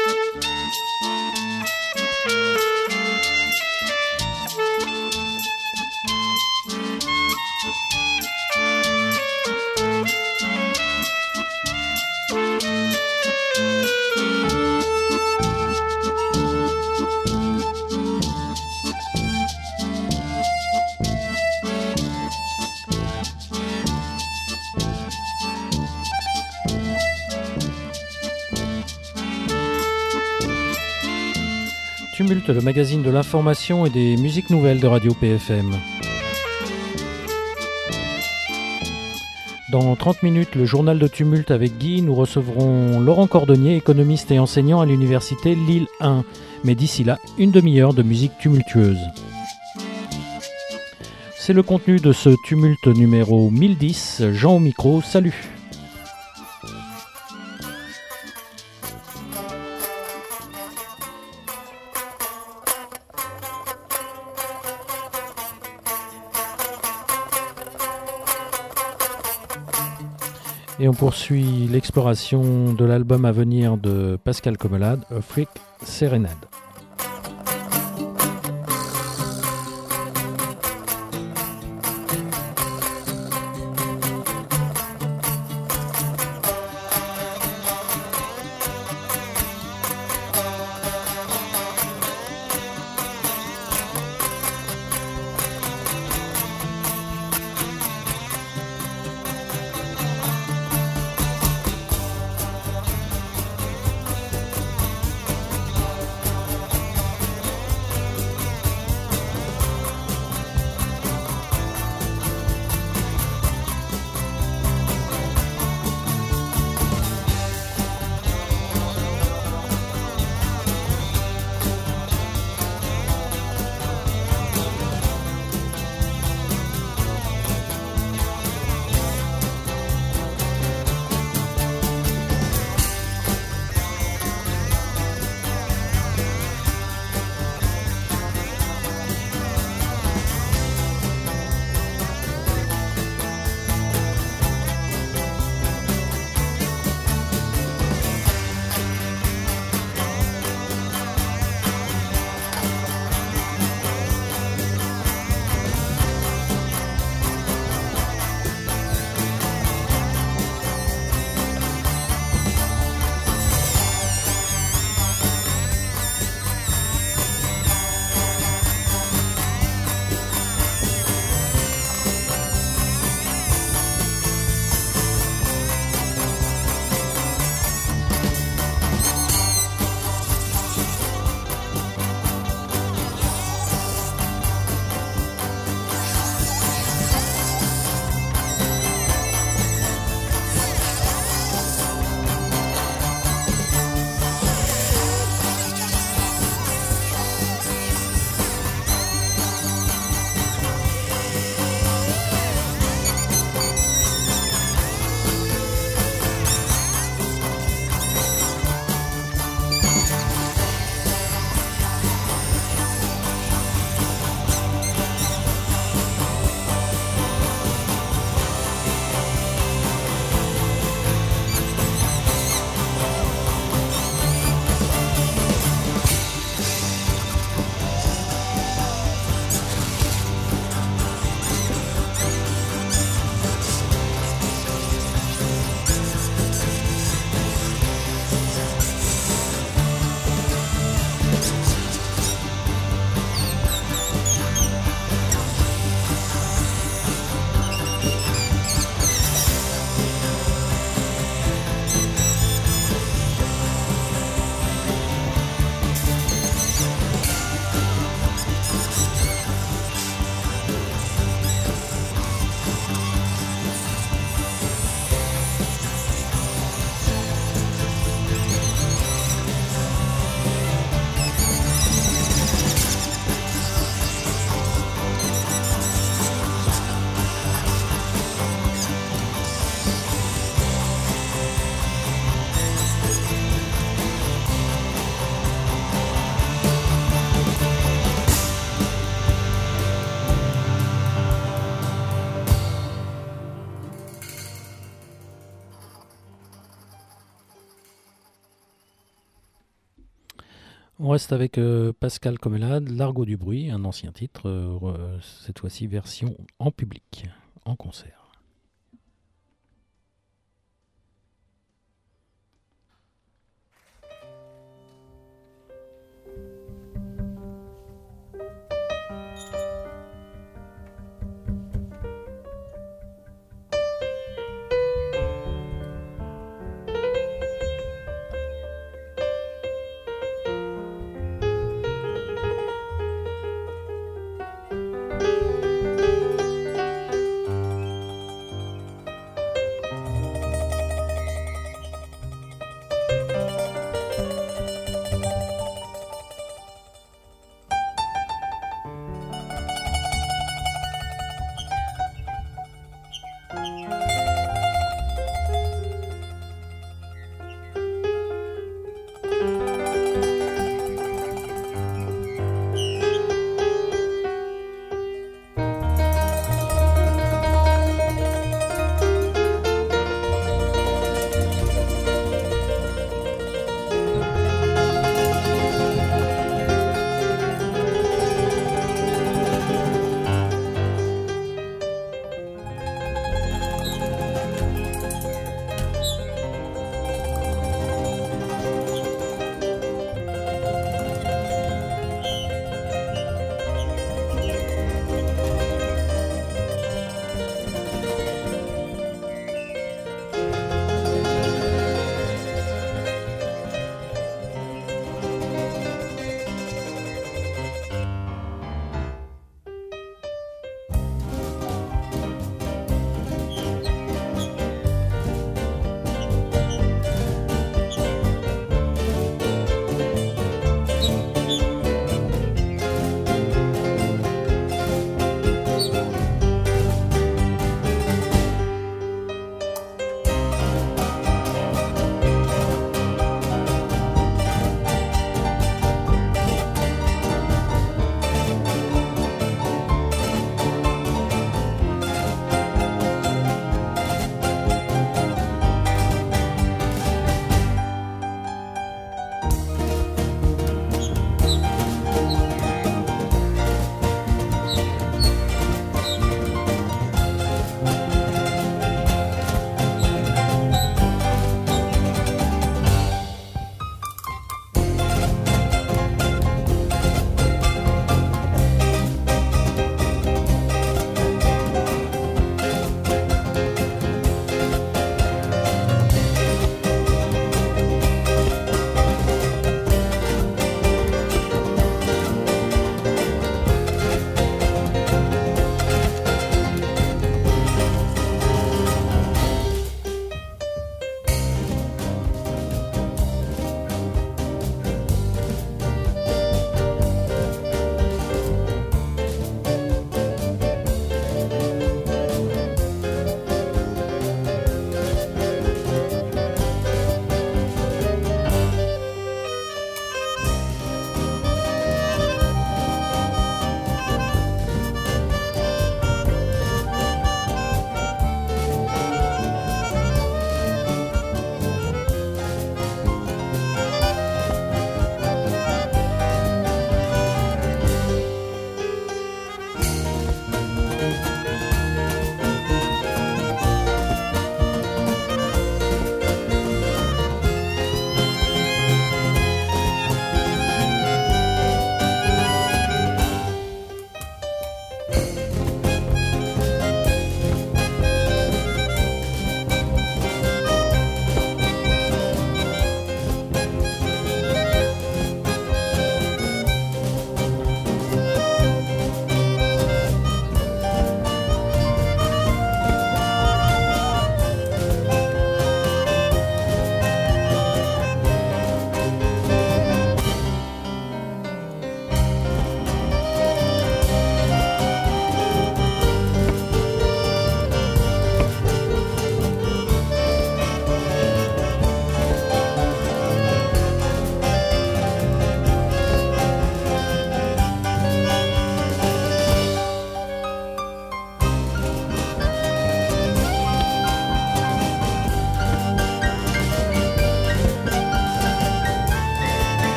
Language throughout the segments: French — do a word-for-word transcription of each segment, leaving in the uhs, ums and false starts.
Tumulte, le magazine de l'information et des musiques nouvelles de Radio P F M. Dans trente minutes, le journal de Tumulte avec Guy, nous recevrons Laurent Cordonnier, économiste et enseignant à l'université Lille un. Mais d'ici là, une demi-heure de musique tumultueuse. C'est le contenu de ce Tumulte numéro mille dix. Jean au micro, salut. Et on poursuit l'exploration de l'album à venir de Pascal Comelade, A Freak Serenade. On reste avec euh, Pascal Comelade, L'Argot du Bruit, un ancien titre, euh, re- cette fois-ci version en public, en concert.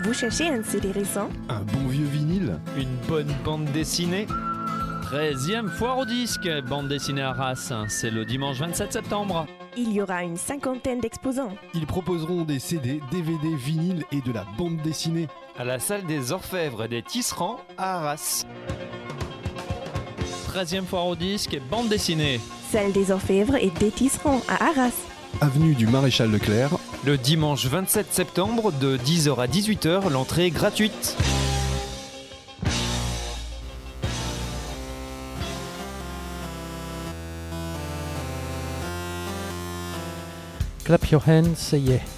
Vous cherchez un C D récent? Un bon vieux vinyle? Une bonne bande dessinée? treizième foire au disque, bande dessinée à Arras, c'est le dimanche vingt-sept septembre. Il y aura une cinquantaine d'exposants. Ils proposeront des C D, D V D, vinyles et de la bande dessinée. À la salle des Orfèvres des Tisserands à Arras. treizième foire au disque, bande dessinée. Salle des Orfèvres et des Tisserands à Arras. Avenue du Maréchal Leclerc. Le dimanche vingt-sept septembre de dix heures à dix-huit heures, l'entrée est gratuite. Clap your hands, say yeah.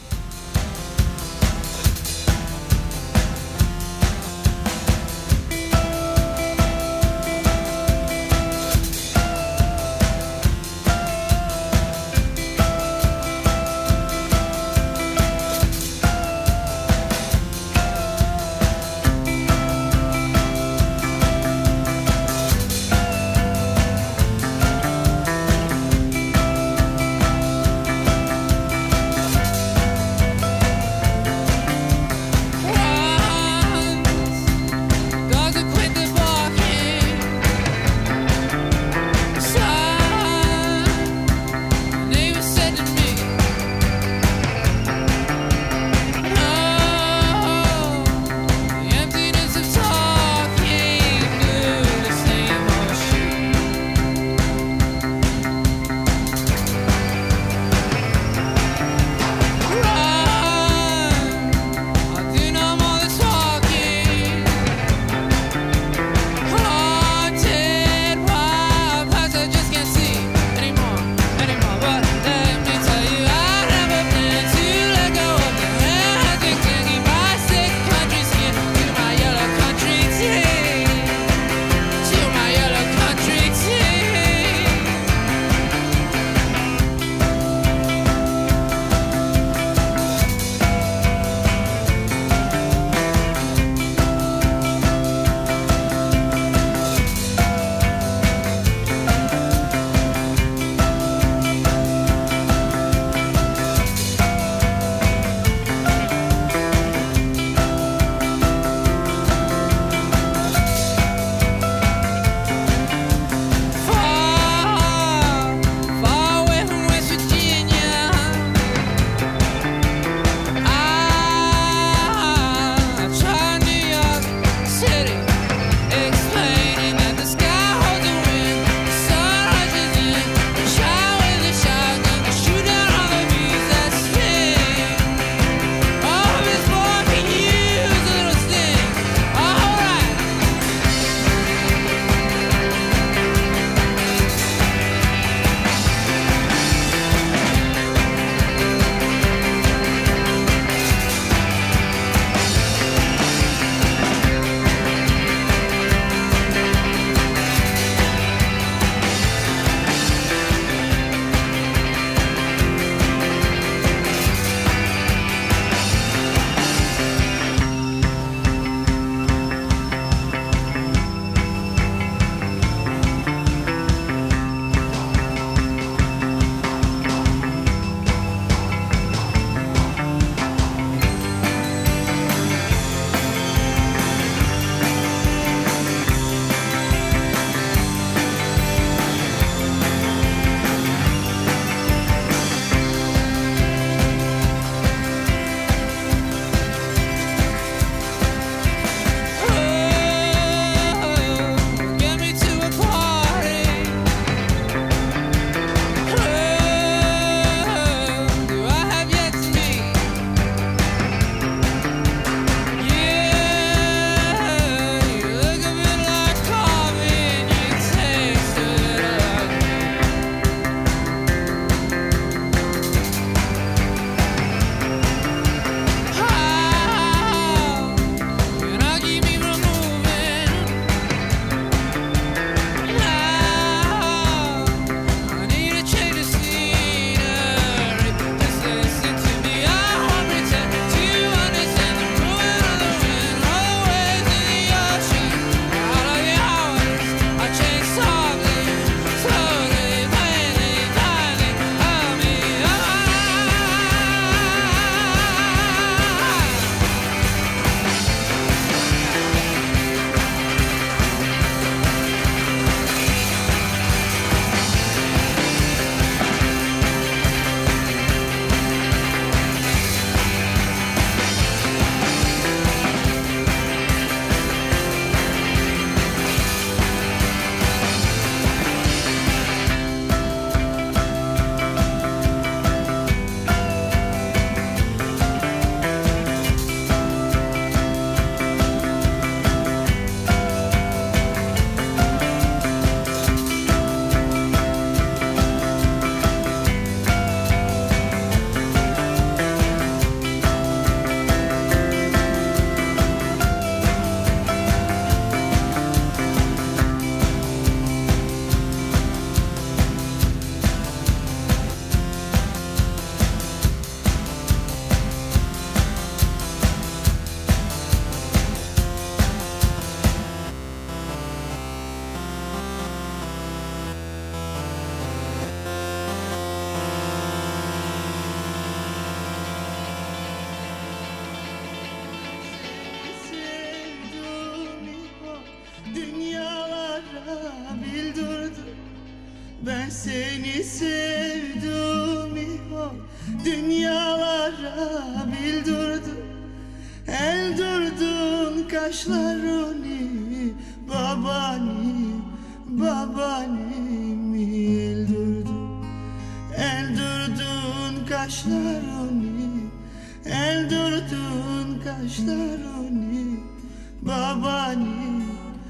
Ben seni sevdim ihon, dünyalara bildirdim. Eldurdun kaşlarını, babani, babanimi eldurdun. Eldurdun kaşlarını, eldurdun kaşlarını, babani,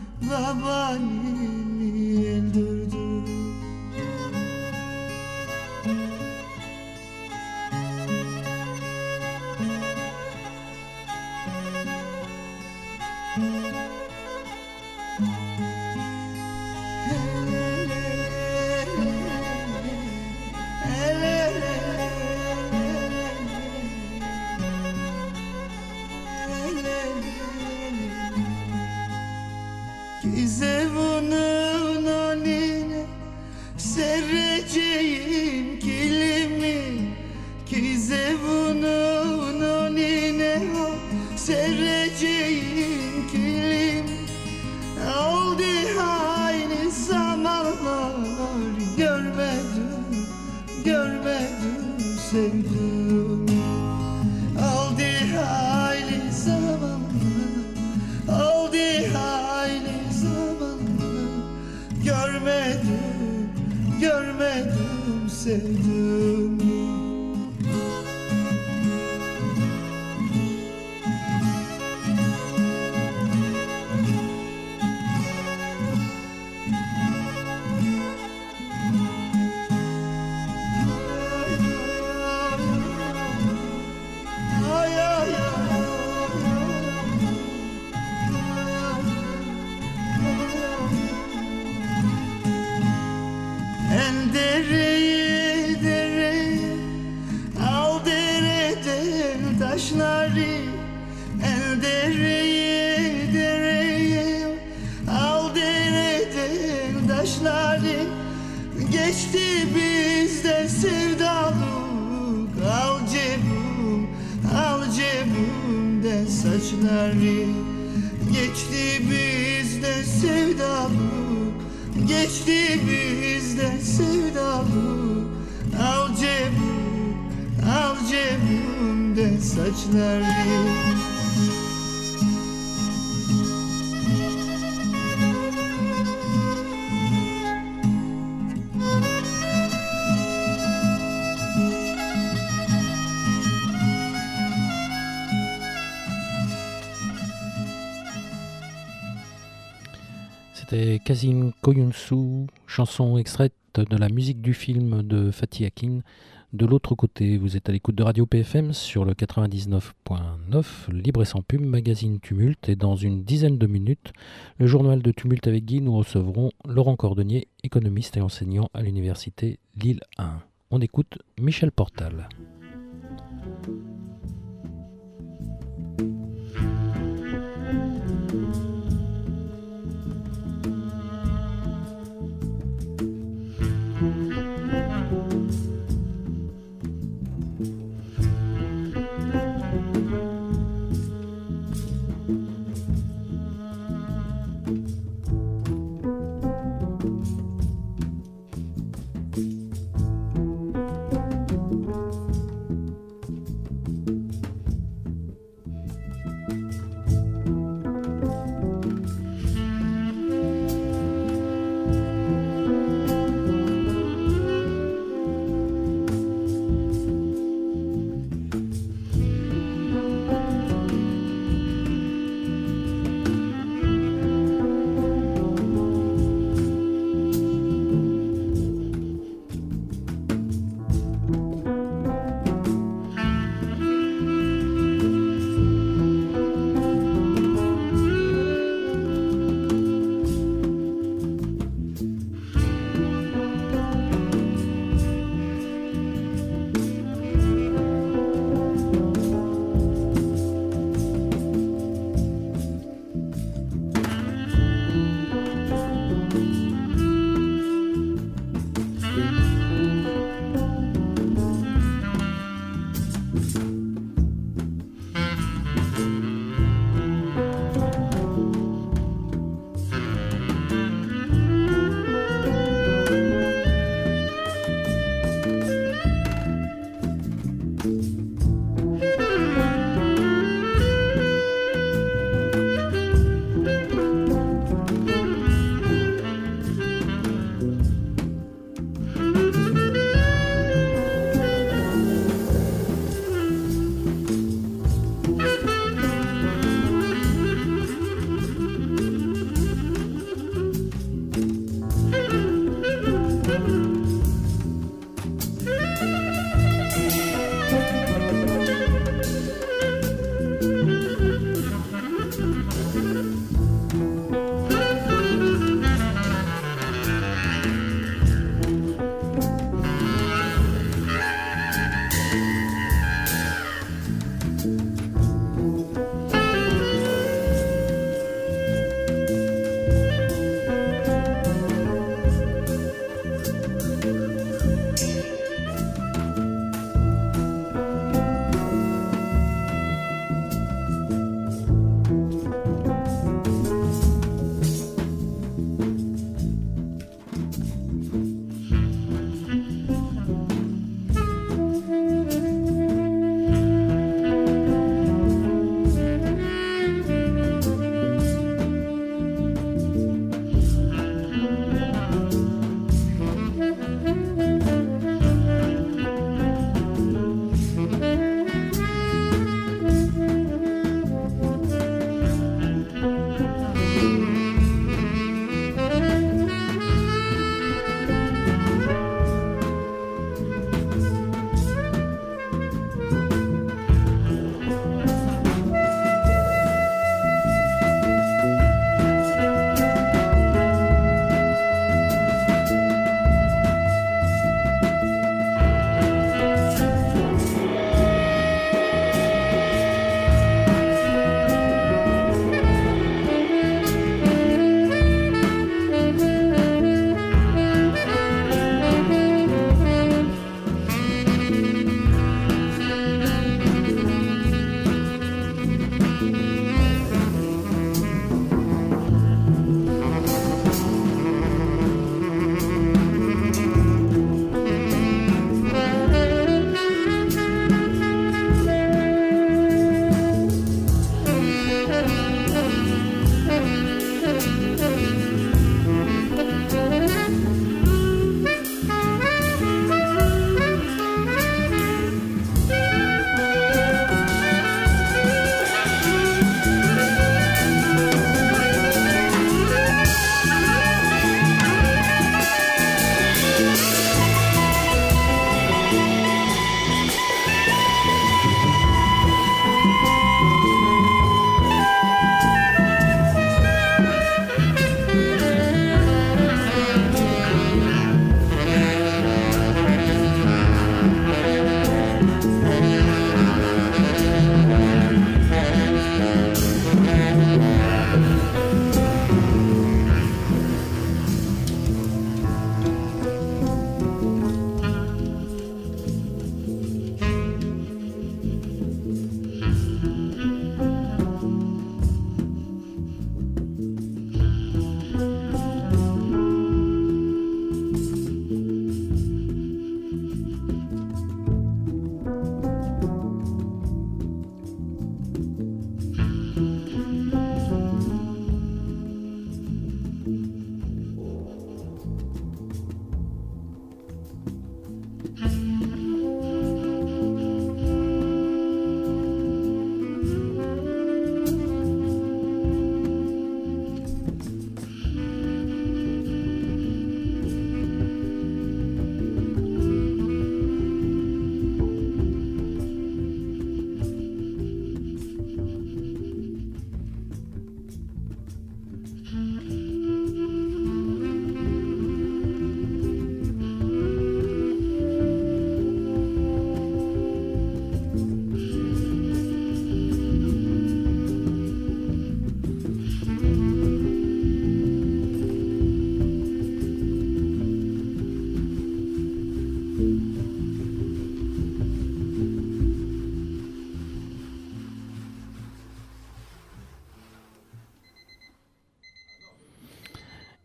babanimi eldurdun. Gizevunun önüne sereceğim kilimi, Gizevunun önüne sereceğim kilim. Oldu aynı zamanlar, görmedim, görmedim sevdim. Oldu aynı zamanlar, oldu aynı görmedim, görmedim, sevdim. Ay, ay, ay. El dereye dereye, al dereden taşları. El dereye dereye, al dereden taşları. Geçti bizden sevdalık, al cebim, al cebimden saçları. Geçti bizden sevdalık, geçti bizden sevdalık. Al cebim, al cebimden saçları. C'était Kazim Koyuncu, chanson extraite de la musique du film de Fatih Akin. De l'autre côté, vous êtes à l'écoute de Radio P F M sur le quatre-vingt-dix-neuf point neuf, libre et sans pub, magazine Tumulte. Et dans une dizaine de minutes, le journal de Tumulte avec Guy, nous recevrons Laurent Cordonnier, économiste et enseignant à l'université Lille un. On écoute Michel Portal.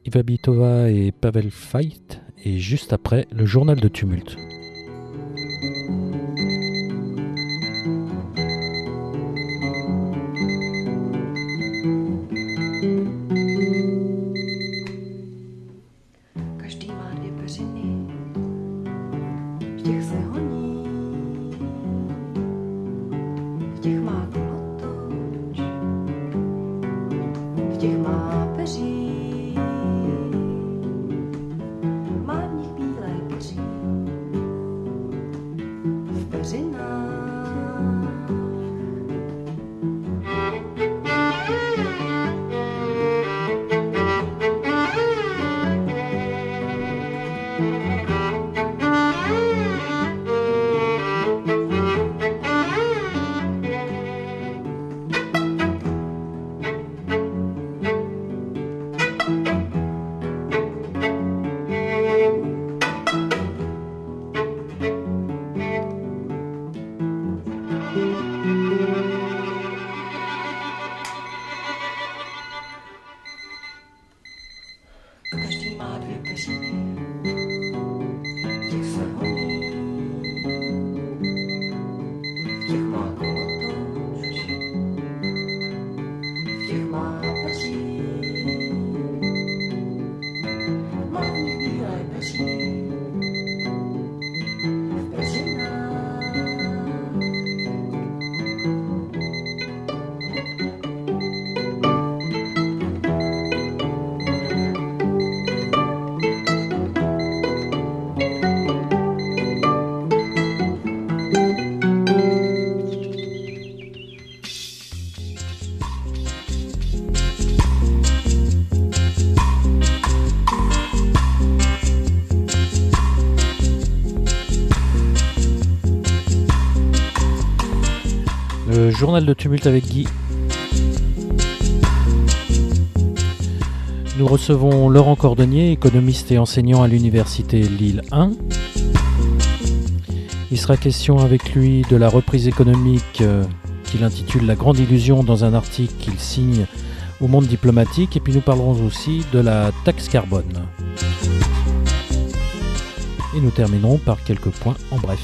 Iva Bitova et Pavel Fait, et juste après, le journal de Tumulte. Každý má dvě peřiny, v těch se honí, v těch má kolotoč, v těch má peří, má v nich bílé peří, v peřinách. Každý má dvě peřiny, v těch se honí, v těch má kolotoč, v těch má peří, má v nich bílé peří, v peřinách. Le journal de Tumulte avec Guy. Nous recevons Laurent Cordonnier, économiste et enseignant à l'université Lille un. Il sera question avec lui de la reprise économique euh, qu'il intitule La Grande Illusion dans un article qu'il signe au Monde diplomatique. Et puis nous parlerons aussi de la taxe carbone. Et nous terminerons par quelques points en bref.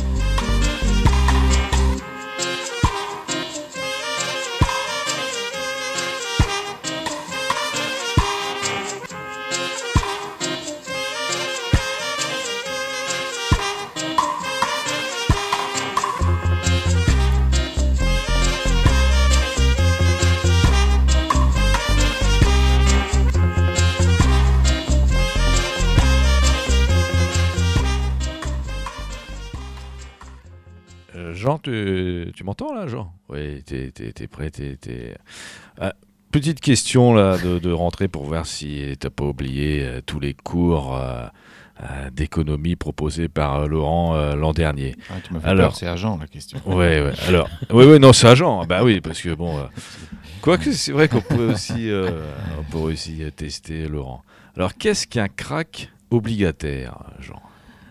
Jean, tu, tu m'entends là, Jean? Oui, t'es, t'es, t'es prêt, t'es, t'es... Ah, petite question là de, de rentrée pour voir si t'as pas oublié euh, tous les cours euh, euh, d'économie proposés par euh, Laurent euh, l'an dernier. Ah, tu m'as fait Alors, peur, c'est à Jean la question. Ouais, ouais. Alors, ouais, ouais, non, c'est à Jean. Bah oui, parce que bon, euh, quoique c'est vrai qu'on peut aussi, euh, on peut aussi euh, tester Laurent. Alors, qu'est-ce qu'un crack obligataire, Jean?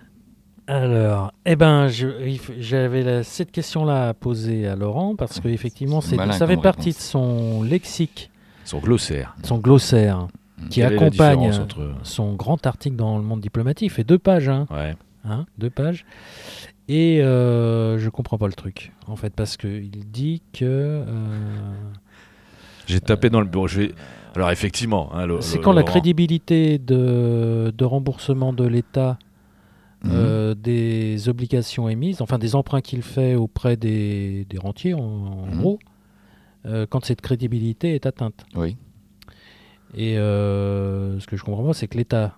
Alors, eh ben, je, j'avais la, cette question-là à poser à Laurent parce qu'effectivement, c'est, malin ça fait comme partie réponse. de son lexique, Son glossaire. son glossaire, qui Quelle est la accompagne différence entre- son grand article dans le Monde diplomatique. Il fait deux pages, hein, Ouais. hein, deux pages. Et euh, je comprends pas le truc, en fait, parce qu'il dit que euh, J'ai tapé dans le bureau. Je vais... Alors, effectivement. Hein, le, c'est le- quand la Laurent- crédibilité de, de remboursement de l'État Mhm. euh, des obligations émises, enfin des emprunts qu'il fait auprès des, des rentiers, en, en Mhm. gros, euh, quand cette crédibilité est atteinte. Oui. Et euh, ce que je comprends pas, c'est que l'État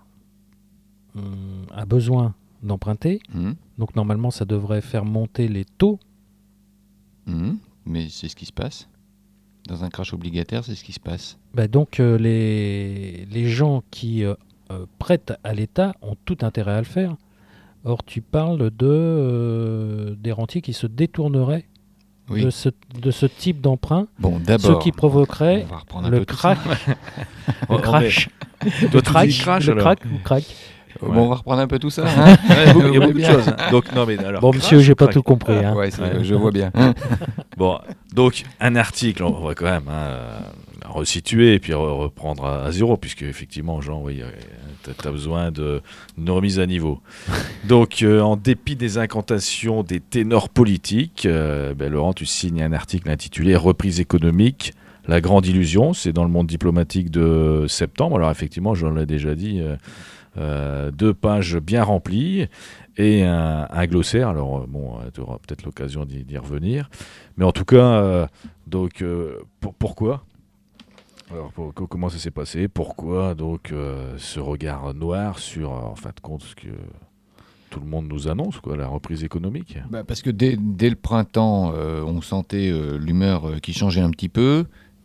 hum, a besoin d'emprunter, Mhm. donc normalement ça devrait faire monter les taux. Mhm. Mais c'est ce qui se passe. Dans un crash obligataire, c'est ce qui se passe. Bah, donc euh, les, les gens qui euh, euh, prêtent à l'État ont tout intérêt à le faire. Or, tu parles de, euh, des rentiers qui se détourneraient Oui. de, ce, de ce type d'emprunt, Bon, ce d'abord, qui provoquerait on va reprendre un le peu tout ça. crack, On- le on crash, Toi, le tu crack, dis crash, le alors. crack ou crack. Bon, Ouais. on va reprendre un peu tout ça. Hein. Ouais, il y a beaucoup- il y a Vous beaucoup de voyez choses. hein. Donc, non, mais alors, Bon, crash monsieur, j'ai ou pas crack tout compris. Hein. Ouais, c'est- Ouais. je vois bien. Bon, donc un article, on va quand même hein, euh, resituer et puis re- reprendre à, à zéro, puisque effectivement, Jean, oui, tu as besoin de- d'une remise à niveau. Donc, euh, en dépit des incantations des ténors politiques, euh, ben, Laurent, tu signes un article intitulé « Reprise économique, la grande illusion ». C'est dans le Monde diplomatique de septembre. Alors, effectivement, j'en l'ai déjà dit, euh, euh, deux pages bien remplies et un, un glossaire. Alors, euh, bon, tu auras peut-être l'occasion d'y, d'y revenir. Mais en tout cas, euh, donc, euh, pour, pourquoi Alors, pour- co- comment ça s'est passé Pourquoi donc euh, ce regard noir sur, euh, en fin de compte, ce que tout le monde nous annonce, quoi, la reprise économique? Bah, parce que dès, dès le printemps, euh, on sentait euh, l'humeur euh, qui changeait un petit peu.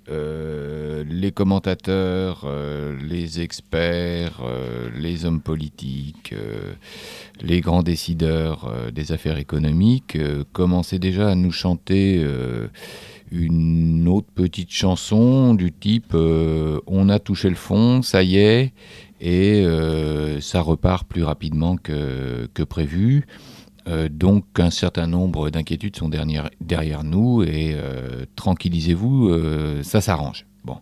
Euh, les commentateurs, euh, les experts, euh, les hommes politiques, euh, les grands décideurs euh, des affaires économiques euh, commençaient déjà à nous chanter euh, une autre petite chanson du type euh, on a touché le fond, ça y est, et euh, ça repart plus rapidement que, que prévu. Euh, donc un certain nombre d'inquiétudes sont derrière, derrière nous et euh, tranquillisez-vous, euh, ça s'arrange. Bon.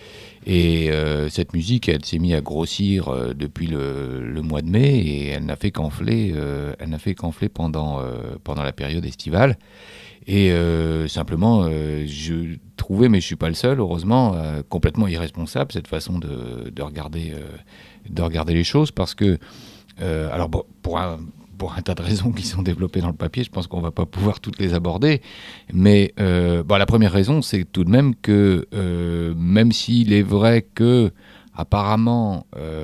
Et euh, cette musique, elle s'est mise à grossir euh, depuis le, le mois de mai et elle n'a fait qu'enfler, euh, elle n'a fait qu'enfler pendant, euh, pendant la période estivale. Et euh, simplement, euh, je trouvais, mais je ne suis pas le seul, heureusement, euh, complètement irresponsable cette façon de, de, regarder, euh, de regarder les choses parce que, euh, alors bon, pour un... pour un tas de raisons qui sont développées dans le papier, je pense qu'on ne va pas pouvoir toutes les aborder. Mais euh, bon, la première raison, c'est tout de même que, euh, même s'il est vrai que, apparemment,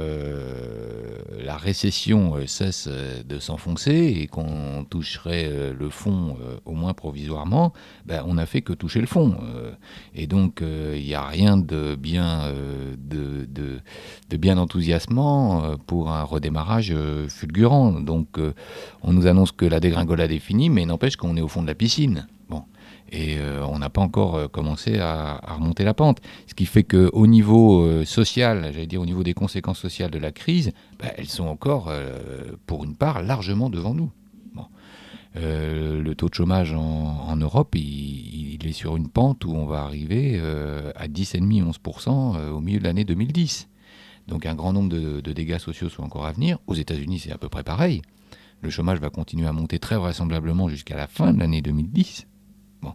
euh, la récession euh, cesse euh, de s'enfoncer et qu'on toucherait euh, le fond euh, au moins provisoirement, ben, on n'a fait que toucher le fond. Euh, et donc, il euh, n'y a rien de bien, euh, de, de, de bien enthousiasmant euh, pour un redémarrage euh, fulgurant. Donc, euh, on nous annonce que la dégringolade est finie, mais n'empêche qu'on est au fond de la piscine. Bon. Et euh, on n'a pas encore euh, commencé à, à remonter la pente. Ce qui fait qu'au niveau euh, social, j'allais dire au niveau des conséquences sociales de la crise, bah, elles sont encore, euh, pour une part, largement devant nous. Bon. Euh, le taux de chômage en, en Europe, il, il est sur une pente où on va arriver euh, à dix virgule cinq à onze pour cent euh, au milieu de l'année deux mille dix. Donc un grand nombre de, de dégâts sociaux sont encore à venir. Aux États-Unis, c'est à peu près pareil. Le chômage va continuer à monter très vraisemblablement jusqu'à la fin de l'année deux mille dix. Bon.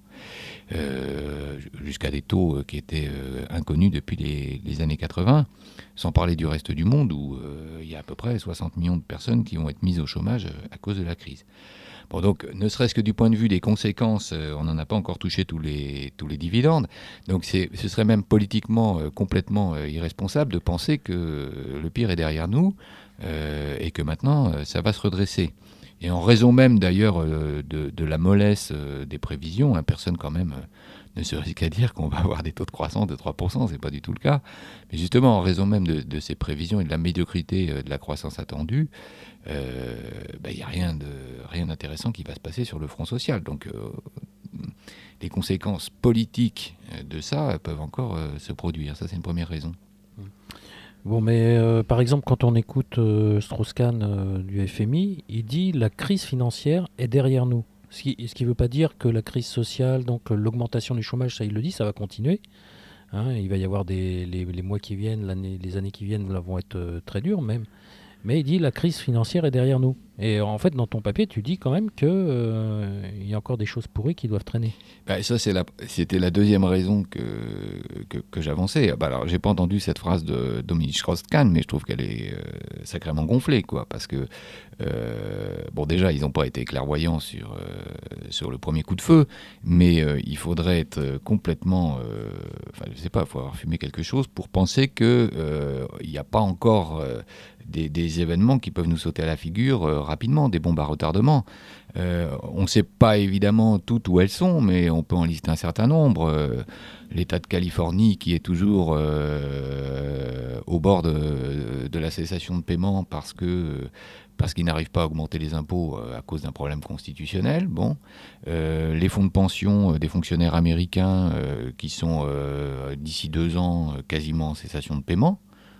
Euh, jusqu'à des taux qui étaient euh, inconnus depuis les, les années quatre-vingts, sans parler du reste du monde où euh, il y a à peu près soixante millions de personnes qui vont être mises au chômage euh, à cause de la crise. Bon, donc, ne serait-ce que du point de vue des conséquences, euh, on n'en a pas encore touché tous les, tous les dividendes. Donc, c'est, ce serait même politiquement euh, complètement euh, irresponsable de penser que euh, le pire est derrière nous euh, et que maintenant, euh, ça va se redresser. Et en raison même d'ailleurs euh, de, de la mollesse euh, des prévisions, hein, personne quand même euh, ne se risque à dire qu'on va avoir des taux de croissance de trois pour cent, c'est pas du tout le cas. Mais justement, en raison même de, de ces prévisions et de la médiocrité euh, de la croissance attendue, il euh, n'y a rien, de, rien d'intéressant qui va se passer sur le front social. Donc euh, les conséquences politiques de ça peuvent encore euh, se produire. Ça, c'est une première raison. Bon, mais euh, par exemple, quand on écoute euh, Strauss-Kahn euh, du F M I, il dit la crise financière est derrière nous. Ce qui ne veut pas dire que la crise sociale, donc euh, l'augmentation du chômage, ça il le dit, ça va continuer. Hein, il va y avoir des, les, les mois qui viennent, l'année, les années qui viennent là, vont être euh, très dures même. Mais il dit la crise financière est derrière nous. Et en fait, dans ton papier, tu dis quand même qu'il euh, y a encore des choses pourries qui doivent traîner. Bah, ça, c'est la, c'était la deuxième raison que, que, que j'avançais. Bah, alors, j'ai pas entendu cette phrase de Dominique Strauss-Kahn, mais je trouve qu'elle est euh, sacrément gonflée, quoi, parce que euh, bon, déjà, ils n'ont pas été clairvoyants sur euh, sur le premier coup de feu, mais euh, il faudrait être complètement, euh, enfin, je sais pas, il faut avoir fumé quelque chose pour penser que euh, il n'y a pas encore euh, des, des événements qui peuvent nous sauter à la figure euh, rapidement, des bombes à retardement. Euh, on ne sait pas évidemment toutes où elles sont, mais on peut en lister un certain nombre. Euh, L'État de Californie qui est toujours euh, au bord de, de la cessation de paiement parce que parce qu'il n'arrive pas à augmenter les impôts à cause d'un problème constitutionnel. Bon, euh, les fonds de pension des fonctionnaires américains euh, qui sont euh, d'ici deux ans quasiment en cessation de paiement.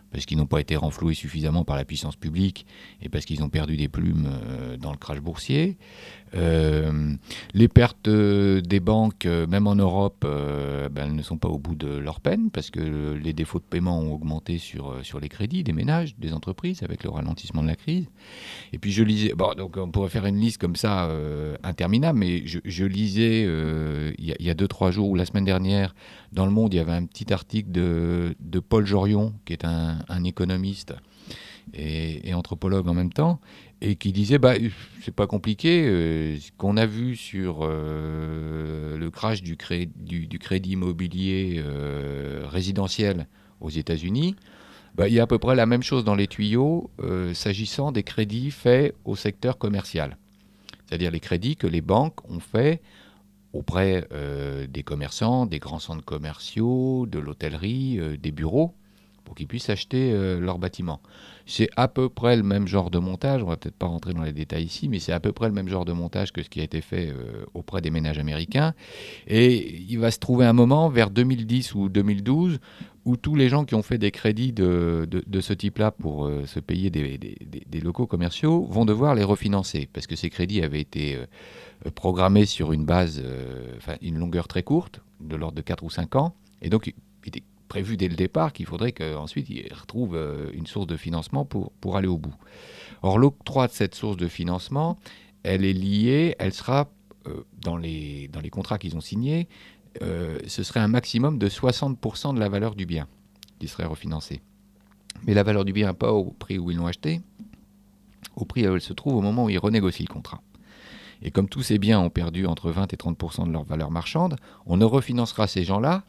parce qu'ils n'ont pas été renfloués suffisamment par la puissance publique et parce qu'ils ont perdu des plumes euh, dans le crash boursier. Euh, les pertes euh, des banques, euh, même en Europe, euh, ben, elles ne sont pas au bout de leur peine parce que les défauts de paiement ont augmenté sur, euh, sur les crédits des ménages, des entreprises avec le ralentissement de la crise. Et puis je lisais, bon, donc on pourrait faire une liste comme ça euh, interminable, mais je, je lisais euh, il y a deux trois jours ou la semaine dernière dans Le Monde, il y avait un petit article de, de Paul Jorion, qui est un, un économiste et, et anthropologue en même temps, et qui disait bah, c'est pas compliqué, euh, ce qu'on a vu sur euh, le crash du, cré, du, du crédit immobilier euh, résidentiel aux États-Unis, bah, il y a à peu près la même chose dans les tuyaux euh, s'agissant des crédits faits au secteur commercial. C'est-à-dire les crédits que les banques ont faits auprès euh, des commerçants, des grands centres commerciaux, de l'hôtellerie, euh, des bureaux, pour qu'ils puissent acheter euh, leurs bâtiments. C'est à peu près le même genre de montage, on va peut-être pas rentrer dans les détails ici, mais c'est à peu près le même genre de montage que ce qui a été fait euh, auprès des ménages américains. Et il va se trouver un moment, vers deux mille dix ou deux mille douze, où tous les gens qui ont fait des crédits de, de, de ce type-là pour euh, se payer des, des, des, des locaux commerciaux vont devoir les refinancer, parce que ces crédits avaient été euh, programmés sur une base, euh, enfin une longueur très courte, de l'ordre de quatre ou cinq ans, et donc il était prévu dès le départ qu'il faudrait qu'ensuite ils retrouvent euh, une source de financement pour, pour aller au bout. Or, l'octroi de cette source de financement, elle est liée, elle sera, euh, dans, les, dans les contrats qu'ils ont signés, euh, ce serait un maximum de soixante pour cent de la valeur du bien qui serait refinancé. Mais la valeur du bien, pas au prix où ils l'ont acheté, au prix où elle se trouve au moment où ils renégocient le contrat. Et comme tous ces biens ont perdu entre vingt et trente pour cent de leur valeur marchande, on ne refinancera ces gens-là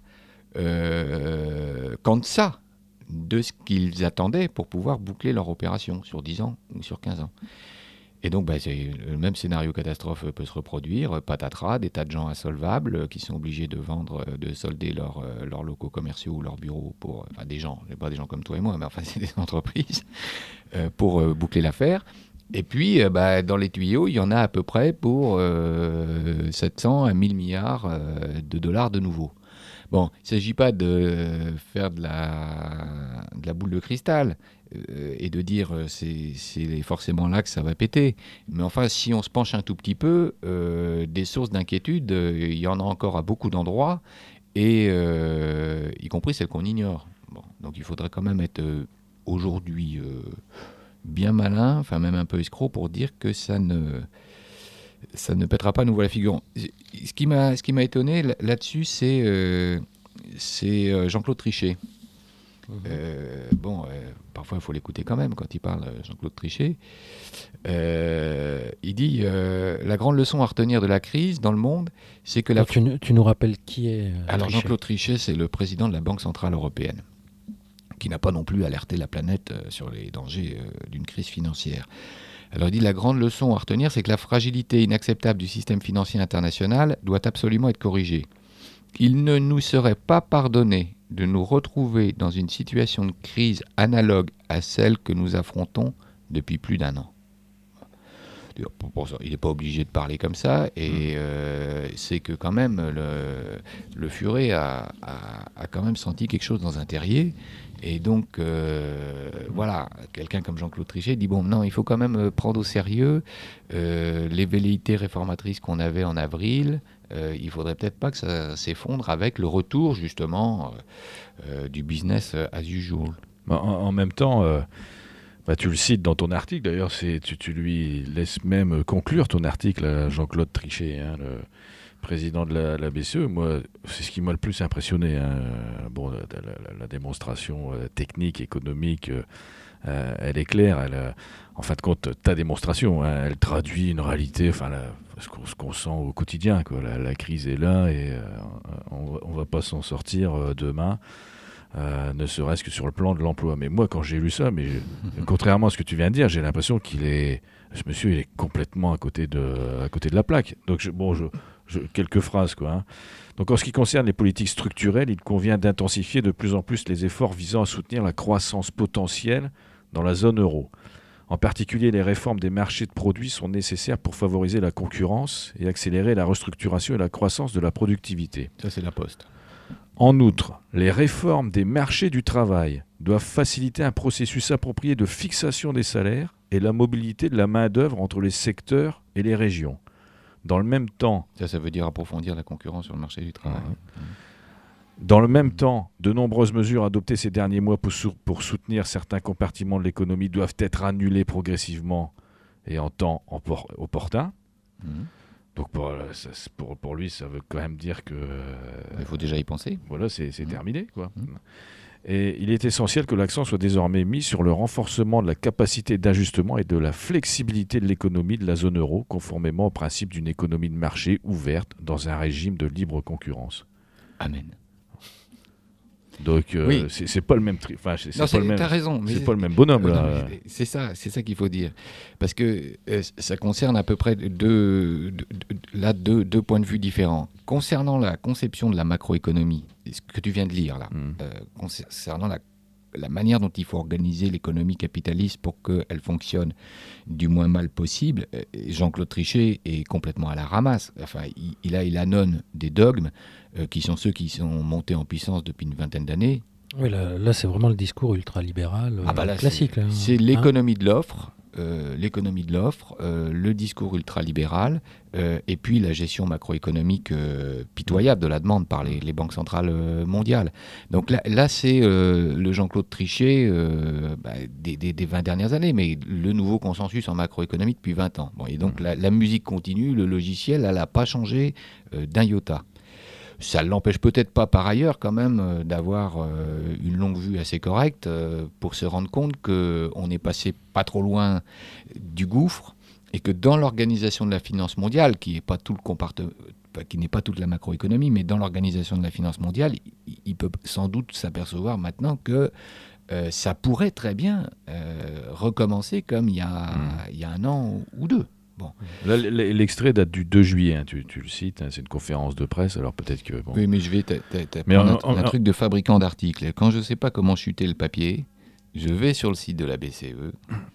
Euh, qu'en deçà de ce qu'ils attendaient pour pouvoir boucler leur opération sur dix ans ou sur quinze ans. Et donc, bah, c'est le même scénario catastrophe peut se reproduire. Patatras, des tas de gens insolvables qui sont obligés de vendre, de solder leurs leurs locaux commerciaux ou leurs bureaux pour, enfin des gens, pas des gens comme toi et moi, mais enfin c'est des entreprises, euh, pour euh, boucler l'affaire. Et puis, euh, bah, dans les tuyaux, il y en a à peu près pour euh, sept cents à mille milliards euh, de dollars de nouveau. Bon, il ne s'agit pas de faire de la, de la boule de cristal euh, et de dire euh, c'est, c'est forcément là que ça va péter. Mais enfin, si on se penche un tout petit peu, euh, des sources d'inquiétude, euh, il y en a encore à beaucoup d'endroits, et euh, y compris celles qu'on ignore. Bon, donc il faudrait quand même être euh, aujourd'hui euh, bien malin, enfin même un peu escroc, pour dire que ça ne... ça ne pètera pas à nouveau la figure. Ce qui m'a, ce qui m'a étonné là-dessus, c'est, euh, c'est Jean-Claude Trichet. Mmh. Euh, bon, euh, parfois il faut l'écouter quand même quand il parle, Jean-Claude Trichet. Euh, il dit euh, la grande leçon à retenir de la crise dans le monde, c'est que la... tu, tu nous rappelles qui est euh, Alors Trichet. Jean-Claude Trichet, c'est le président de la Banque Centrale Européenne, qui n'a pas non plus alerté la planète euh, sur les dangers euh, d'une crise financière. Alors il dit la grande leçon à retenir, c'est que la fragilité inacceptable du système financier international doit absolument être corrigée. Il ne nous serait pas pardonné de nous retrouver dans une situation de crise analogue à celle que nous affrontons depuis plus d'un an. Il n'est pas obligé de parler comme ça, et euh, c'est que quand même le, le furet a, a, a quand même senti quelque chose dans un terrier. Et donc, euh, voilà, quelqu'un comme Jean-Claude Trichet dit, bon, non, il faut quand même prendre au sérieux euh, les velléités réformatrices qu'on avait en avril. Euh, il ne faudrait peut-être pas que ça s'effondre avec le retour, justement, euh, du business as usual. En, en même temps, euh, bah, tu le cites dans ton article, d'ailleurs, c'est, tu, tu lui laisses même conclure ton article à Jean-Claude Trichet, hein, le président de la, la B C E. Moi, c'est ce qui m'a le plus impressionné. Hein. Bon, la, la, la démonstration euh, technique, économique, euh, elle est claire. Elle, euh, en fin de compte, ta démonstration, hein, elle traduit une réalité, enfin, la, ce, qu'on, ce qu'on sent au quotidien, quoi. La, la crise est là et euh, on ne va pas s'en sortir euh, demain. Euh, ne serait-ce que sur le plan de l'emploi. Mais moi, quand j'ai lu ça, mais je, contrairement à ce que tu viens de dire, j'ai l'impression qu'il est, ce monsieur, il est complètement à côté de, à côté de la plaque. Donc, je, bon, je, je, quelques phrases, quoi. Hein. Donc, en ce qui concerne les politiques structurelles, il convient d'intensifier de plus en plus les efforts visant à soutenir la croissance potentielle dans la zone euro. En particulier, les réformes des marchés de produits sont nécessaires pour favoriser la concurrence et accélérer la restructuration et la croissance de la productivité. Ça, c'est la Poste. En outre, les réformes des marchés du travail doivent faciliter un processus approprié de fixation des salaires et la mobilité de la main-d'œuvre entre les secteurs et les régions. Dans le même temps, Ça, ça veut dire approfondir la concurrence sur le marché du travail. Dans le même temps, de nombreuses mesures adoptées ces derniers mois pour, sou- pour soutenir certains compartiments de l'économie doivent être annulées progressivement et en temps empor- opportun. Mhm. Donc pour, euh, ça, c'est pour, pour lui, ça veut quand même dire que euh, Il faut déjà y penser. voilà, c'est, c'est Mhm. terminé, quoi. Mhm. Et il est essentiel que l'accent soit désormais mis sur le renforcement de la capacité d'ajustement et de la flexibilité de l'économie de la zone euro, conformément au principe d'une économie de marché ouverte dans un régime de libre concurrence. Amen. Donc euh, Oui. c'est, c'est pas le même tri- enfin c'est, c'est Non, pas c'est- le même t'as raison. mais c'est pas le même bonhomme Euh, là. non, mais c'est ça, c'est ça qu'il faut dire, parce que euh, ça concerne à peu près deux, deux, deux- là deux, deux points de vue différents. Concernant la conception de la macroéconomie, ce que tu viens de lire là, Mm. euh, concernant la, la manière dont il faut organiser l'économie capitaliste pour qu'elle fonctionne du moins mal possible, euh, Jean-Claude Trichet est complètement à la ramasse. Enfin, il, il a, il annonce des dogmes euh, qui sont ceux qui sont montés en puissance depuis une vingtaine d'années. Oui, là, là, c'est vraiment le discours ultralibéral euh, Ah bah là, classique. c'est- là. C'est Hein l'économie de l'offre, euh, l'économie de l'offre, euh, le discours ultralibéral, euh, et puis la gestion macroéconomique euh, pitoyable de la demande par les, les banques centrales euh, mondiales. Donc là, là c'est euh, le Jean-Claude Trichet euh, bah, des, des, des vingt dernières années, mais le nouveau consensus en macroéconomie depuis vingt ans. Bon, et donc la, la musique continue, le logiciel, elle n'a pas changé euh, d'un iota. Ça ne l'empêche peut-être pas par ailleurs quand même euh, d'avoir euh, une longue vue assez correcte euh, pour se rendre compte qu'on est passé pas trop loin du gouffre et que dans l'organisation de la finance mondiale, qui n'est pas tout le comporte- enfin, qui n'est pas toute la macroéconomie, mais dans l'organisation de la finance mondiale, il, il peut sans doute s'apercevoir maintenant que euh, ça pourrait très bien euh, recommencer comme il y a, il y a un an ou deux. Bon. Là, l- l- l'extrait date du deux juillet, hein, tu, tu le cites, hein, c'est une conférence de presse, alors peut-être que bon. Oui, mais je vais t'a- t'a- t'a- Mais prendre en- un, un en- truc de fabricant d'articles. Quand je ne sais pas comment chuter le papier, je vais sur le site de la B C E,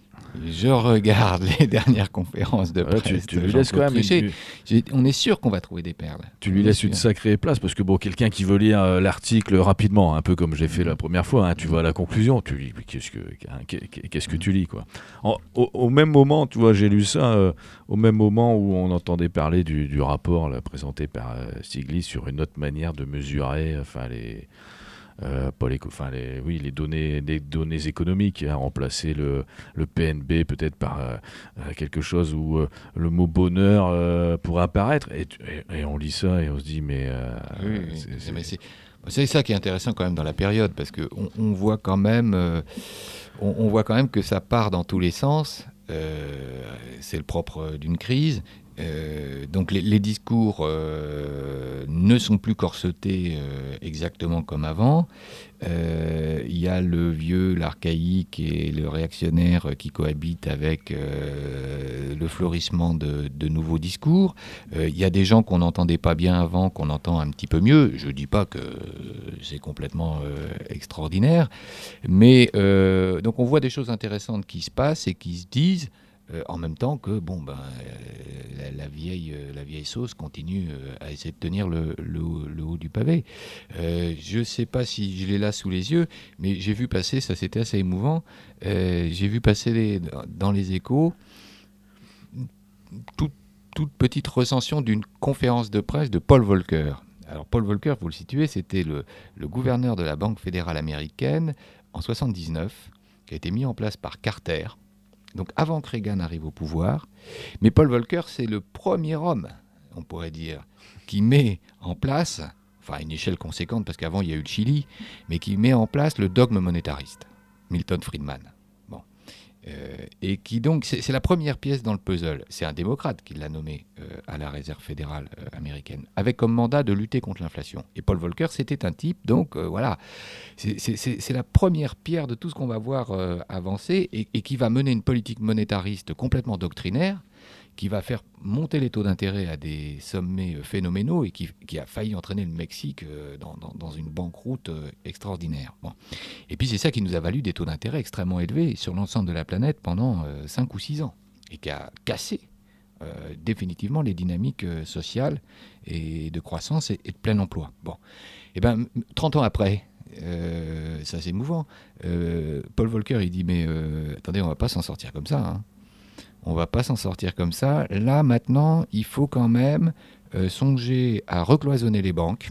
je regarde les dernières conférences de Voilà, presse. tu, tu de lui laisses Jean-Claude quand même Trichet. une- J'ai- On est sûr qu'on va trouver des perles. tu lui On est laisses sûr. une sacrée place parce que bon, quelqu'un qui veut lire euh, l'article rapidement, un peu comme j'ai fait la première fois, hein, tu vas à la conclusion, tu lis, mais qu'est-ce que hein, qu'est- qu'est-ce que tu lis quoi. En- au, au même moment, tu vois, j'ai lu ça euh, au même moment où on entendait parler du, du rapport là, présenté par euh, Stiglitz sur une autre manière de mesurer, enfin les Euh, pas les, enfin les, oui, les données, les données économiques, hein, remplacer le, le P N B peut-être par euh, euh, quelque chose où euh, le mot bonheur euh, pourrait apparaître. Et, tu- et- et on lit ça et on se dit, mais. euh, Oui, oui, c'est- c'est- mais c'est c'est ça qui est intéressant quand même dans la période, parce qu'on on voit quand même, euh, on, on voit quand même que ça part dans tous les sens. Euh, c'est le propre d'une crise. Euh, donc les, les discours euh, ne sont plus corsetés euh, exactement comme avant. Euh, Il y a le vieux, l'archaïque et le réactionnaire qui cohabitent avec euh, le fleurissement de, de nouveaux discours. Euh, Il y a des gens qu'on n'entendait pas bien avant, qu'on entend un petit peu mieux. Je ne dis pas que c'est complètement euh, extraordinaire, mais euh, donc on voit des choses intéressantes qui se passent et qui se disent. Euh, en même temps que bon ben euh, la, la vieille euh, la vieille sauce continue euh, à essayer de tenir le, le, haut- le haut du pavé. Euh, je ne sais pas si je l'ai là sous les yeux, mais j'ai vu passer, ça c'était assez émouvant. euh, j'ai vu passer les- dans les Échos toute, toute petite recension d'une conférence de presse de Paul Volcker. Alors Paul Volcker, vous le situez, c'était le, le gouverneur de la Banque fédérale américaine en soixante-dix-neuf, qui a été mis en place par Carter. Donc avant que Reagan arrive au pouvoir. Mais Paul Volcker, c'est le premier homme, on pourrait dire, qui met en place, enfin à une échelle conséquente, parce qu'avant il y a eu le Chili, mais qui met en place le dogme monétariste, Milton Friedman. Bon. Euh, et qui donc, c'est c'est la première pièce dans le puzzle. C'est un démocrate qui l'a nommé euh, à la Réserve fédérale euh, américaine, avec comme mandat de lutter contre l'inflation. Et Paul Volcker, c'était un type, donc euh, voilà, c'est- c'est c'est- c'est la première pierre de tout ce qu'on va voir euh, avancer et, et qui va mener une politique monétariste complètement doctrinaire, qui va faire monter les taux d'intérêt à des sommets euh, phénoménaux et qui, qui a failli entraîner le Mexique euh, dans, dans- dans une banqueroute euh, extraordinaire. Bon. Et puis c'est ça qui nous a valu des taux d'intérêt extrêmement élevés sur l'ensemble de la planète pendant euh, cinq ou six ans et qui a cassé euh, définitivement les dynamiques euh, sociales et de croissance et, et de plein emploi. Bon. Et ben, trente ans après, euh, c'est assez émouvant. Euh, Paul Volcker, il dit, mais euh, attendez, on va pas s'en sortir comme ça. Hein. On va pas s'en sortir comme ça. Là, maintenant, il faut quand même euh, songer à recloisonner les banques,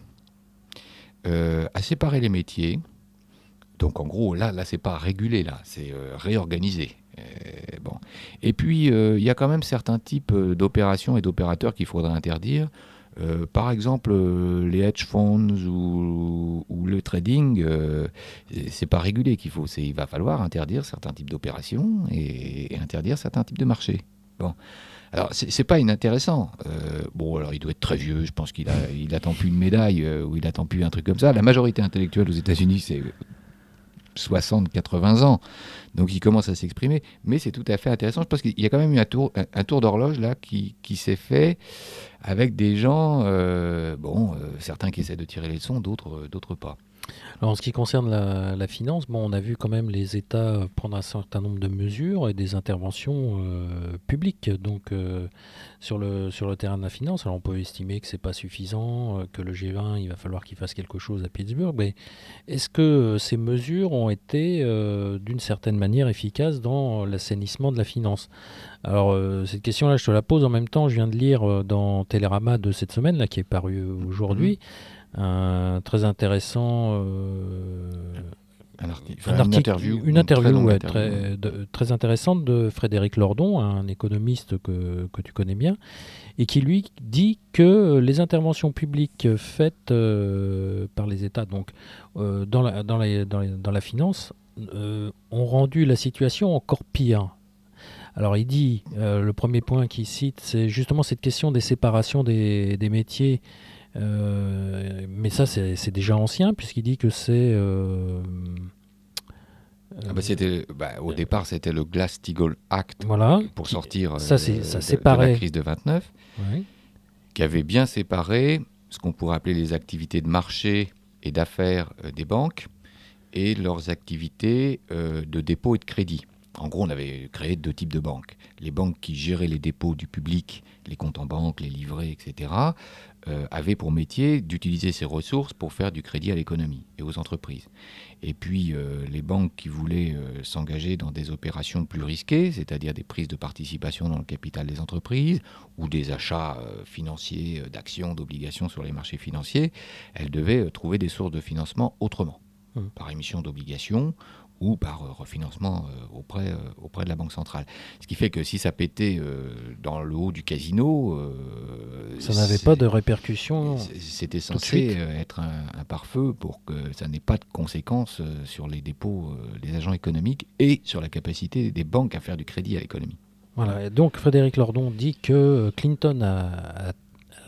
euh, à séparer les métiers. Donc, en gros, là, là c'est pas réguler, là, c'est euh, réorganiser. Euh, bon. Et puis, euh, il y a quand même certains types d'opérations et d'opérateurs qu'il faudrait interdire. Euh, par exemple, euh, les hedge funds ou, ou le trading, euh, c'est pas régulé qu'il faut. C'est, il va falloir interdire certains types d'opérations et, et interdire certains types de marchés. Bon. Alors, c'est, c'est pas inintéressant. Euh, bon, alors il doit être très vieux. Je pense qu'il a, il attend plus une médaille euh, ou il attend plus un truc comme ça. La majorité intellectuelle aux États-Unis, c'est soixante à quatre-vingts ans. Donc il commence à s'exprimer. Mais c'est tout à fait intéressant. Je pense qu'il y a quand même eu un tour, un, un tour d'horloge là qui, qui s'est fait avec des gens, euh, bon, euh, certains qui essaient de tirer les leçons, d'autres, euh, d'autres pas. Alors, en ce qui concerne la, la finance, bon, on a vu quand même les États prendre un certain nombre de mesures et des interventions euh, publiques donc, euh, sur, le, sur le terrain de la finance. Alors on peut estimer que ce n'est pas suffisant, euh, que le G vingt, il va falloir qu'il fasse quelque chose à Pittsburgh, mais est-ce que euh, ces mesures ont été euh, d'une certaine manière efficaces dans l'assainissement de la finance ? Alors euh, cette question-là, je te la pose en même temps, je viens de lire euh, dans Télérama de cette semaine, là, qui est paru aujourd'hui, mmh. Un très intéressant euh, un article, un une article, interview, une interview, une ouais, interview. Très, de, très intéressante de Frédéric Lordon, un économiste que, que tu connais bien, et qui lui dit que les interventions publiques faites euh, par les États donc, euh, dans, la, dans, la, dans, la, dans la finance euh, ont rendu la situation encore pire. Alors il dit, euh, le premier point qu'il cite, c'est justement cette question des séparations des, des métiers. Euh, mais ça, c'est, c'est déjà ancien, puisqu'il dit que c'est... Euh, ah bah c'était, bah, au euh, départ, c'était le Glass-Steagall Act voilà, pour qui, sortir ça, c'est, ça de, de la crise de vingt-neuf, ouais. Qui avait bien séparé ce qu'on pourrait appeler les activités de marché et d'affaires euh, des banques et leurs activités euh, de dépôt et de crédit. En gros, on avait créé deux types de banques. Les banques qui géraient les dépôts du public, les comptes en banque, les livrets, et cetera, euh, avaient pour métier d'utiliser ces ressources pour faire du crédit à l'économie et aux entreprises. Et puis, euh, les banques qui voulaient euh, s'engager dans des opérations plus risquées, c'est-à-dire des prises de participation dans le capital des entreprises ou des achats euh, financiers, euh, d'actions, d'obligations sur les marchés financiers, elles devaient euh, trouver des sources de financement autrement, mmh. par émission d'obligations ou par euh, refinancement euh, auprès, euh, auprès de la Banque centrale. Ce qui fait que si ça pétait euh, dans le haut du casino... Euh, ça n'avait pas de répercussions. C'était censé être un, un pare-feu pour que ça n'ait pas de conséquences euh, sur les dépôts euh, des agents économiques et sur la capacité des banques à faire du crédit à l'économie. Voilà. Et donc Frédéric Lordon dit que Clinton a... a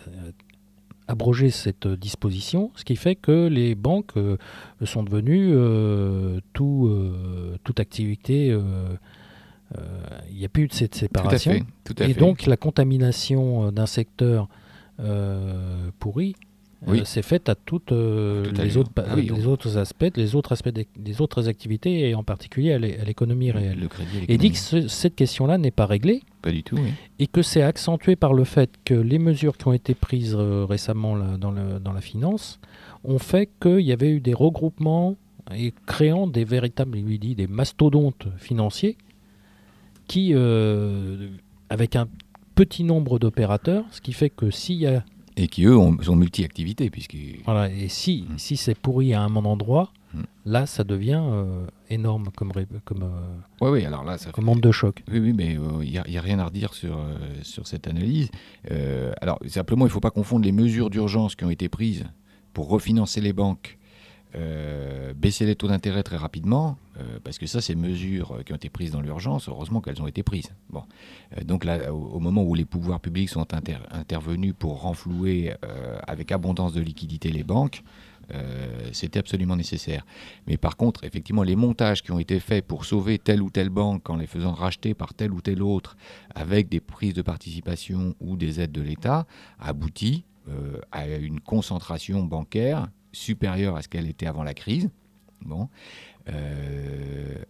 abroger cette disposition, ce qui fait que les banques euh, sont devenues euh, tout, euh, toute activité, il euh, n'y a plus de cette séparation. Tout à fait, tout à et fait. donc la contamination d'un secteur euh, pourri oui. euh, s'est faite à toutes euh, tout les, à autres, ah oui, les on... autres aspects, les autres aspects des, des autres activités et en particulier à, l'é- à l'économie réelle. Le crédit à l'économie. Et dit que ce, cette question-là n'est pas réglée. Pas du tout, oui. Et que c'est accentué par le fait que les mesures qui ont été prises euh, récemment là, dans, le, dans la finance ont fait qu'il y avait eu des regroupements et créant des véritables, il lui dit, des mastodontes financiers qui, euh, avec un petit nombre d'opérateurs, ce qui fait que s'il y a... Et qui, eux, ont, sont multi-activités. Voilà, et si, mmh. si c'est pourri à un moment endroit, mmh. là, ça devient euh, énorme comme, comme, euh, ouais, oui, alors là, ça comme onde de choc. Oui, oui, mais il euh, n'y a, a rien à redire sur, euh, sur cette analyse. Euh, alors, simplement, il ne faut pas confondre les mesures d'urgence qui ont été prises pour refinancer les banques, euh, baisser les taux d'intérêt très rapidement, euh, parce que ça, ces mesures qui ont été prises dans l'urgence, heureusement qu'elles ont été prises. Bon. Euh, donc là, au, au moment où les pouvoirs publics sont inter- intervenus pour renflouer euh, avec abondance de liquidités les banques, euh, c'était absolument nécessaire. Mais par contre, effectivement, les montages qui ont été faits pour sauver telle ou telle banque en les faisant racheter par tel ou tel autre, avec des prises de participation ou des aides de l'État, aboutit euh, à une concentration bancaire supérieure à ce qu'elle était avant la crise. Bon. Euh,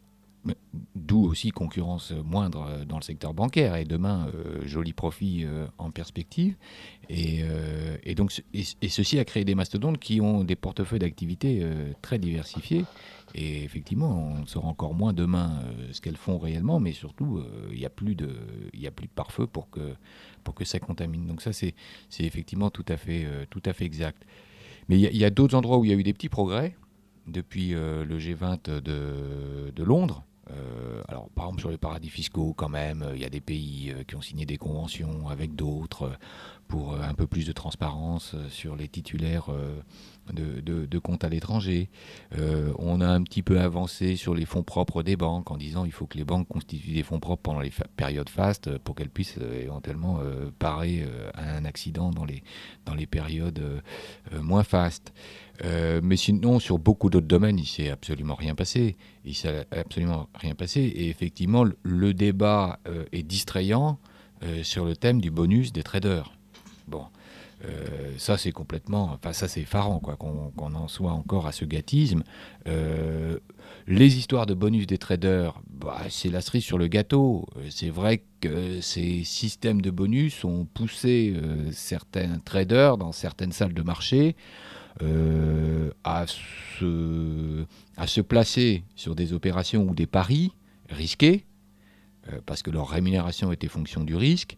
D'où aussi concurrence moindre dans le secteur bancaire et demain, euh, joli profit euh, en perspective. Et, euh, et donc, et, et ceci a créé des mastodontes qui ont des portefeuilles d'activités euh, très diversifiés. Et effectivement, on saura encore moins demain euh, ce qu'elles font réellement, mais surtout, il n'y a plus de, il y a plus de pare-feu pour que, pour que ça contamine. Donc ça, c'est, c'est effectivement tout à fait, euh, tout à fait exact. Mais il y, y a d'autres endroits où il y a eu des petits progrès depuis euh, le G vingt de, de Londres. Euh, alors, par exemple, sur les paradis fiscaux, quand même, il y a des pays euh, qui ont signé des conventions avec d'autres euh, pour euh, un peu plus de transparence euh, sur les titulaires euh, de, de, de comptes à l'étranger. Euh, on a un petit peu avancé sur les fonds propres des banques en disant qu'il faut que les banques constituent des fonds propres pendant les fa- périodes fastes euh, pour qu'elles puissent euh, éventuellement euh, parer euh, à un accident dans les, dans les périodes euh, euh, moins fastes. Euh, mais sinon, sur beaucoup d'autres domaines, il ne s'est absolument rien passé. Il ne s'est absolument rien passé. Et effectivement, le, le débat euh, est distrayant euh, sur le thème du bonus des traders. Bon, euh, ça c'est complètement, enfin ça c'est effarant quoi, qu'on, qu'on en soit encore à ce gâtisme. Euh, les histoires de bonus des traders, bah, c'est la cerise sur le gâteau. C'est vrai que ces systèmes de bonus ont poussé euh, certains traders dans certaines salles de marché Euh, à, se, à se placer sur des opérations ou des paris risqués, euh, parce que leur rémunération était fonction du risque,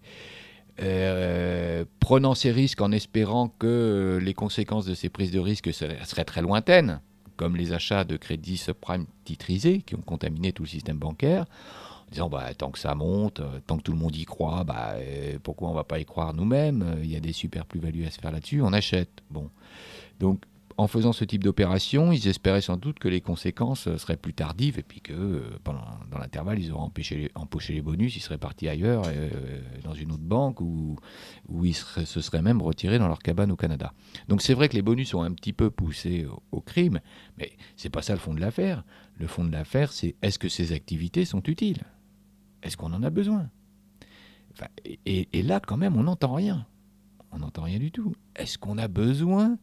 euh, prenant ces risques en espérant que les conséquences de ces prises de risque seraient, seraient très lointaines, comme les achats de crédits subprime titrisés qui ont contaminé tout le système bancaire, en disant bah, tant que ça monte, tant que tout le monde y croit, bah, euh, pourquoi on ne va pas y croire nous-mêmes, il y a des super plus-values à se faire là-dessus, on achète. Bon. Donc, en faisant ce type d'opération, ils espéraient sans doute que les conséquences seraient plus tardives et puis que euh, pendant, dans l'intervalle, ils auraient empêché, empoché les bonus, ils seraient partis ailleurs, euh, dans une autre banque, ou, ou ils seraient, se seraient même retirés dans leur cabane au Canada. Donc c'est vrai que les bonus ont un petit peu poussé au, au crime, mais c'est pas ça le fond de l'affaire. Le fond de l'affaire, c'est est-ce que ces activités sont utiles ? Est-ce qu'on en a besoin ? Enfin, et, et là, quand même, on n'entend rien. On n'entend rien du tout. Est-ce qu'on a besoin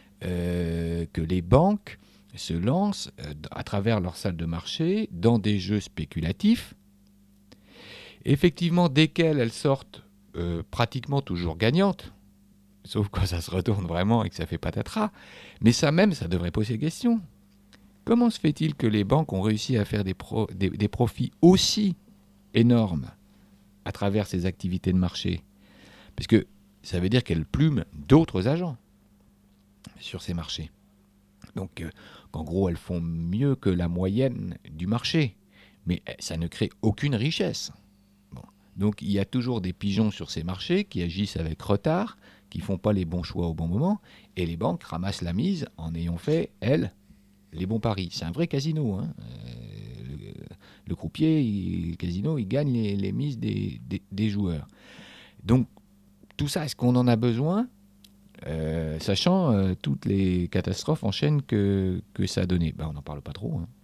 Euh, que les banques se lancent euh, à travers leur salle de marché dans des jeux spéculatifs, effectivement desquels elles sortent euh, pratiquement toujours gagnantes, sauf quand ça se retourne vraiment et que ça fait patatras. Mais ça même, ça devrait poser question. Comment se fait-il que les banques ont réussi à faire des, pro- des, des profits aussi énormes à travers ces activités de marché ? Parce que ça veut dire qu'elles plument d'autres agents sur ces marchés. Donc, euh, qu'en gros, elles font mieux que la moyenne du marché. Mais euh, ça ne crée aucune richesse. Bon. Donc, il y a toujours des pigeons sur ces marchés qui agissent avec retard, qui ne font pas les bons choix au bon moment, et les banques ramassent la mise en ayant fait, elles, les bons paris. C'est un vrai casino. Hein. Euh, le, le croupier, il, le casino, il gagne les, les mises des, des, des joueurs. Donc, tout ça, est-ce qu'on en a besoin ? Euh, sachant euh, toutes les catastrophes en chaîne que, que ça a donné. Ben, on n'en parle pas trop. Hein.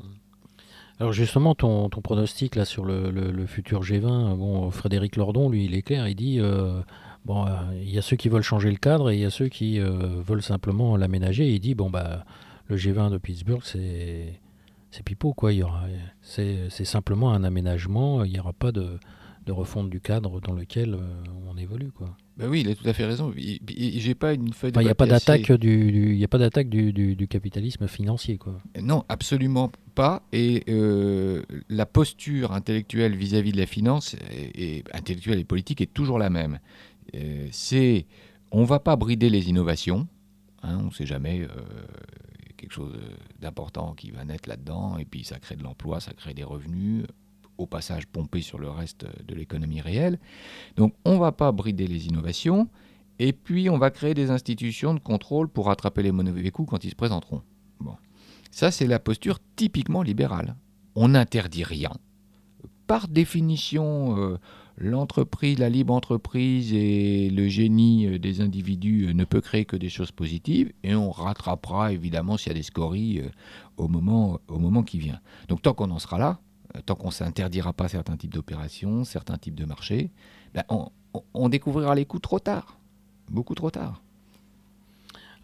Alors justement, ton, ton pronostic là, sur le, le, le futur G vingt, bon, Frédéric Lordon, lui, il est clair, il dit, euh, bon, il euh, y a ceux qui veulent changer le cadre et il y a ceux qui euh, veulent simplement l'aménager. Il dit, bon, bah, le G vingt de Pittsburgh, c'est, c'est pipeau, quoi. Il y aura, c'est, c'est simplement un aménagement, il n'y aura pas de, de refonte du cadre dans lequel euh, on évolue, quoi. Ben oui, il a tout à fait raison. Il n'y a pas une feuille de enfin, Il n'y a pas papier d'attaque, assez... du, du, y a pas d'attaque du, du, du capitalisme financier, quoi. Non, absolument pas. Et euh, la posture intellectuelle vis-à-vis de la finance, et, et intellectuelle et politique, est toujours la même. Euh, c'est, on ne va pas brider les innovations. Hein, on ne sait jamais euh, quelque chose d'important qui va naître là-dedans. Et puis ça crée de l'emploi, ça crée des revenus. Au passage pompé sur le reste de l'économie réelle. Donc on ne va pas brider les innovations, et puis on va créer des institutions de contrôle pour rattraper les mauvais coups quand ils se présenteront. Bon. Ça, c'est la posture typiquement libérale. On n'interdit rien. Par définition, euh, l'entreprise, la libre entreprise et le génie des individus ne peut créer que des choses positives, et on rattrapera évidemment s'il y a des scories euh, au moment, au moment qui vient. Donc tant qu'on en sera là, tant qu'on ne s'interdira pas certains types d'opérations, certains types de marchés, ben on, on, on découvrira les coups trop tard, beaucoup trop tard.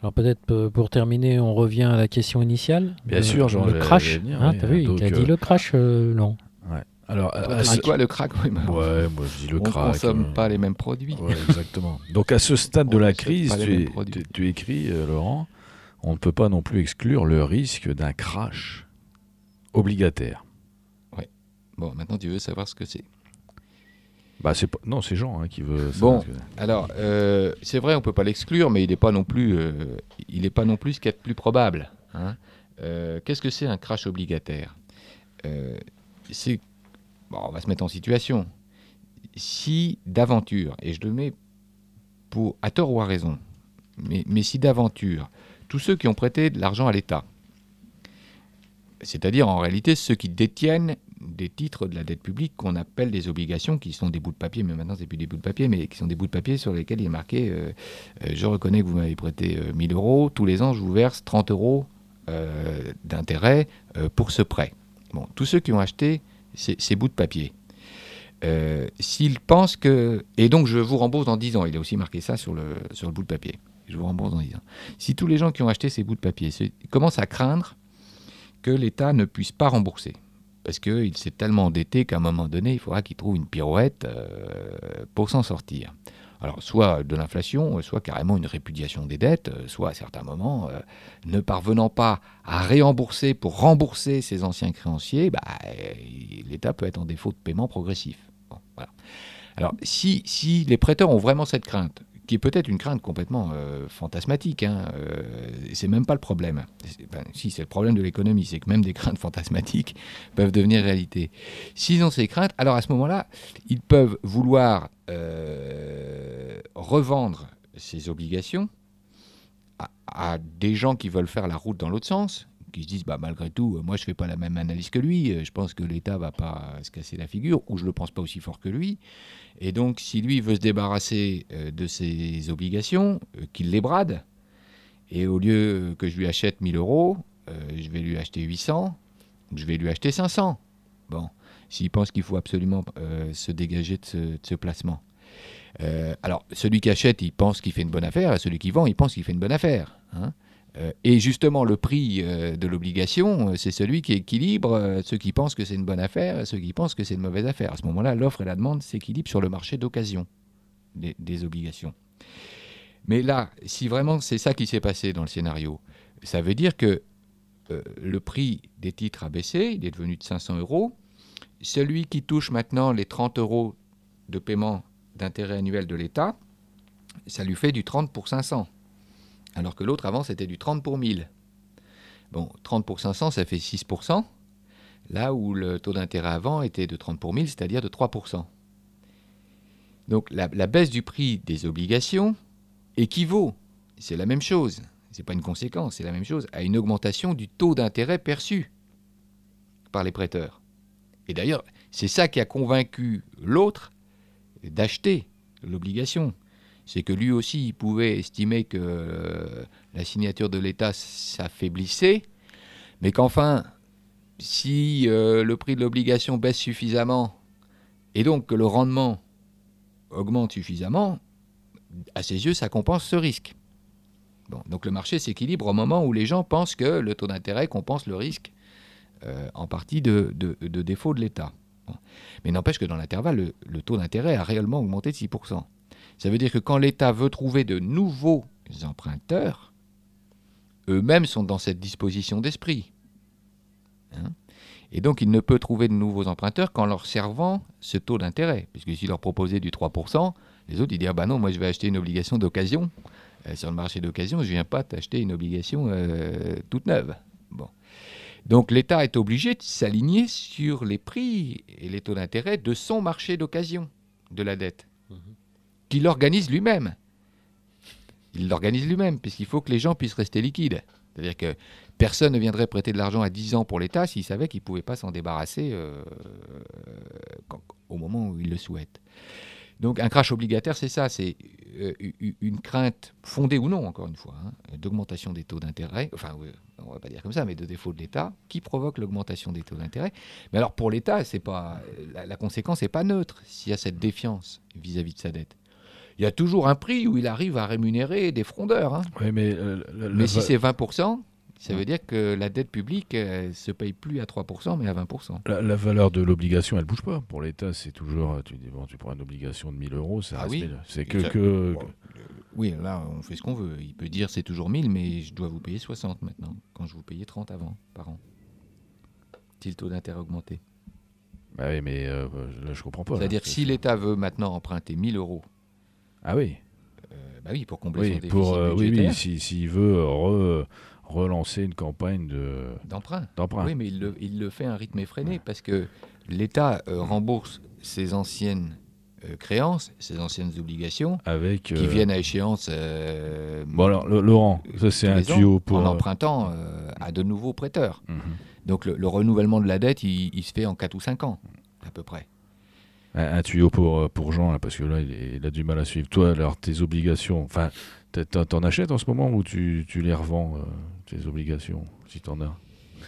Alors peut-être euh, pour terminer, on revient à la question initiale. Bien Le- sûr, genre, le j'allais crash. venir, Hein, oui. t'as vu, Donc, il a dit euh, le crash, euh, non. Ouais. Alors, à- Toi, à t'as ce- dit quoi, le crack? Oui, bah, Ouais, moi je dis le on crack. consomme euh, pas les mêmes produits. Ouais, exactement. Donc à ce stade de On la n'achète crise, pas les tu, mêmes es- produits. tu- tu écris, euh, Laurent, on ne peut pas non plus exclure le risque d'un crash obligataire. Bon, maintenant tu veux savoir ce que c'est. Bah, c'est pas... Non, c'est Jean hein, qui veut Bon. savoir ce que c'est. Alors, euh, c'est vrai, on peut pas l'exclure, mais il n'est pas non plus, euh, il est pas non plus ce qu'il y a de plus probable. Hein. Euh, Qu'est-ce que c'est un crash obligataire? Euh, C'est, bon, on va se mettre en situation. Si d'aventure, et je le mets pour à tort ou à raison, mais, mais si d'aventure, tous ceux qui ont prêté de l'argent à l'État, c'est-à-dire en réalité ceux qui détiennent des titres de la dette publique qu'on appelle des obligations, qui sont des bouts de papier, mais maintenant c'est plus des bouts de papier, mais qui sont des bouts de papier sur lesquels il est marqué euh, euh, je reconnais que vous m'avez prêté euh, mille euros, tous les ans je vous verse trente euros euh, d'intérêt euh, pour ce prêt. Bon, tous ceux qui ont acheté ces, ces bouts de papier, euh, s'ils pensent que... Et donc je vous rembourse dans dix ans, il a aussi marqué ça sur le, sur le bout de papier, je vous rembourse dans dix ans. Si tous les gens qui ont acheté ces bouts de papier se- commencent à craindre que l'État ne puisse pas rembourser, parce qu'il s'est tellement endetté qu'à un moment donné, il faudra qu'il trouve une pirouette euh, pour s'en sortir. Alors, soit de l'inflation, soit carrément une répudiation des dettes, euh, soit à certains moments, euh, ne parvenant pas à réembourser pour rembourser ses anciens créanciers, bah, euh, l'État peut être en défaut de paiement progressif. Bon, voilà. Alors, si, si les prêteurs ont vraiment cette crainte, qui est peut-être une crainte complètement euh, fantasmatique, hein, euh, c'est même pas le problème. C'est- ben, si, c'est le problème de l'économie, c'est que même des craintes fantasmatiques peuvent devenir réalité. S'ils ont ces craintes, alors à ce moment-là, ils peuvent vouloir euh, revendre ces obligations à, à des gens qui veulent faire la route dans l'autre sens, qui se disent bah, malgré tout, euh, moi je fais pas la même analyse que lui, euh, je pense que l'État va pas se casser la figure, ou je le pense pas aussi fort que lui. Et donc, si lui veut se débarrasser euh, de ses obligations, euh, qu'il les brade, et au lieu que je lui achète mille euros, euh, je vais lui acheter huit cents, ou je vais lui acheter cinq cents. Bon, s'il pense qu'il faut absolument euh, se dégager de ce, de ce placement. Euh, alors, celui qui achète, il pense qu'il fait une bonne affaire, et celui qui vend, il pense qu'il fait une bonne affaire. Hein. Euh, et justement, le prix euh, de l'obligation, euh, c'est celui qui équilibre euh, ceux qui pensent que c'est une bonne affaire et ceux qui pensent que c'est une mauvaise affaire. À ce moment-là, l'offre et la demande s'équilibrent sur le marché d'occasion des, des obligations. Mais là, si vraiment c'est ça qui s'est passé dans le scénario, ça veut dire que euh, le prix des titres a baissé, il est devenu de cinq cents euros. Celui qui touche maintenant les trente euros de paiement d'intérêt annuel de l'État, ça lui fait du trente pour cinq cents. Alors que l'autre, avant, c'était du trente pour mille. Bon, trente pour cinq cents, ça fait six pour cent, là où le taux d'intérêt avant était de trente pour mille, c'est-à-dire de trois pour cent. Donc la, la baisse du prix des obligations équivaut, c'est la même chose, c'est pas une conséquence, c'est la même chose, à une augmentation du taux d'intérêt perçu par les prêteurs. Et d'ailleurs, c'est ça qui a convaincu l'autre d'acheter l'obligation. C'est que lui aussi, il pouvait estimer que euh, la signature de l'État s'affaiblissait, mais qu'enfin, si euh, le prix de l'obligation baisse suffisamment, et donc que le rendement augmente suffisamment, à ses yeux, ça compense ce risque. Bon, donc le marché s'équilibre au moment où les gens pensent que le taux d'intérêt compense le risque, euh, en partie de, de, de défaut de l'État. Bon. Mais n'empêche que dans l'intervalle, le, le taux d'intérêt a réellement augmenté de six pour cent. Ça veut dire que quand l'État veut trouver de nouveaux emprunteurs, eux-mêmes sont dans cette disposition d'esprit. Hein? Et donc, il ne peut trouver de nouveaux emprunteurs qu'en leur servant ce taux d'intérêt. Puisque s'il leur proposait du trois pour cent, les autres, ils disent ah ben non, moi je vais acheter une obligation d'occasion. Euh, sur le marché d'occasion, je ne viens pas t'acheter une obligation euh, toute neuve. Bon. Donc, l'État est obligé de s'aligner sur les prix et les taux d'intérêt de son marché d'occasion de la dette. Mmh. Qu'il organise lui-même. Il l'organise lui-même, puisqu'il faut que les gens puissent rester liquides. C'est-à-dire que personne ne viendrait prêter de l'argent à dix ans pour l'État s'il savait qu'il ne pouvait pas s'en débarrasser euh, quand, au moment où il le souhaite. Donc un crash obligataire, c'est ça, c'est euh, une crainte fondée ou non, encore une fois, hein, d'augmentation des taux d'intérêt, enfin euh, on ne va pas dire comme ça, mais de défaut de l'État, qui provoque l'augmentation des taux d'intérêt. Mais alors pour l'État, c'est pas, la, la conséquence n'est pas neutre s'il y a cette défiance vis-à-vis de sa dette. il y a toujours un prix où il arrive à rémunérer des frondeurs. Hein. Oui, mais euh, le, mais le si va- c'est vingt pour cent, ça veut dire que la dette publique ne se paye plus à trois pour cent, mais à vingt pour cent. la, la valeur de l'obligation, elle bouge pas. Pour l'État, c'est toujours. Tu dis, bon, tu prends une obligation de mille euros, ça Ah reste oui. mille. C'est que. Ça- que- Bon, Oui, là, on fait ce qu'on veut. Il peut dire c'est toujours mille, mais je dois vous payer soixante maintenant, quand je vous payais trente avant, par an. Si le taux d'intérêt a augmenté. Bah oui, mais euh, là, je comprends pas. là. C'est-à-dire, C'est- si l'État veut maintenant emprunter mille euros, Ah oui. euh, bah oui, pour combler Oui, son déficit pour, euh, oui, budgétaire, oui, si- s'il veut re- relancer une campagne de, d'emprunt. d'emprunt. Oui, mais il le, il le fait à un rythme effréné, parce que l'État euh, rembourse ses anciennes euh, créances, ses anciennes obligations, Avec, qui euh, viennent à échéance euh, Bon alors, le- Laurent, ça c'est tous un les ans, tuyau pour. en empruntant euh, à de nouveaux prêteurs. Mhm. Donc le, le renouvellement de la dette, il, il se fait en quatre ou cinq ans, à peu près. Un, un tuyau pour, euh, pour Jean, là, parce que là, il, est- il a du mal à suivre. Toi, alors, tes obligations, enfin, t'as- t'en t'en achètes en ce moment ou tu, tu les revends, euh, tes obligations, si t'en as?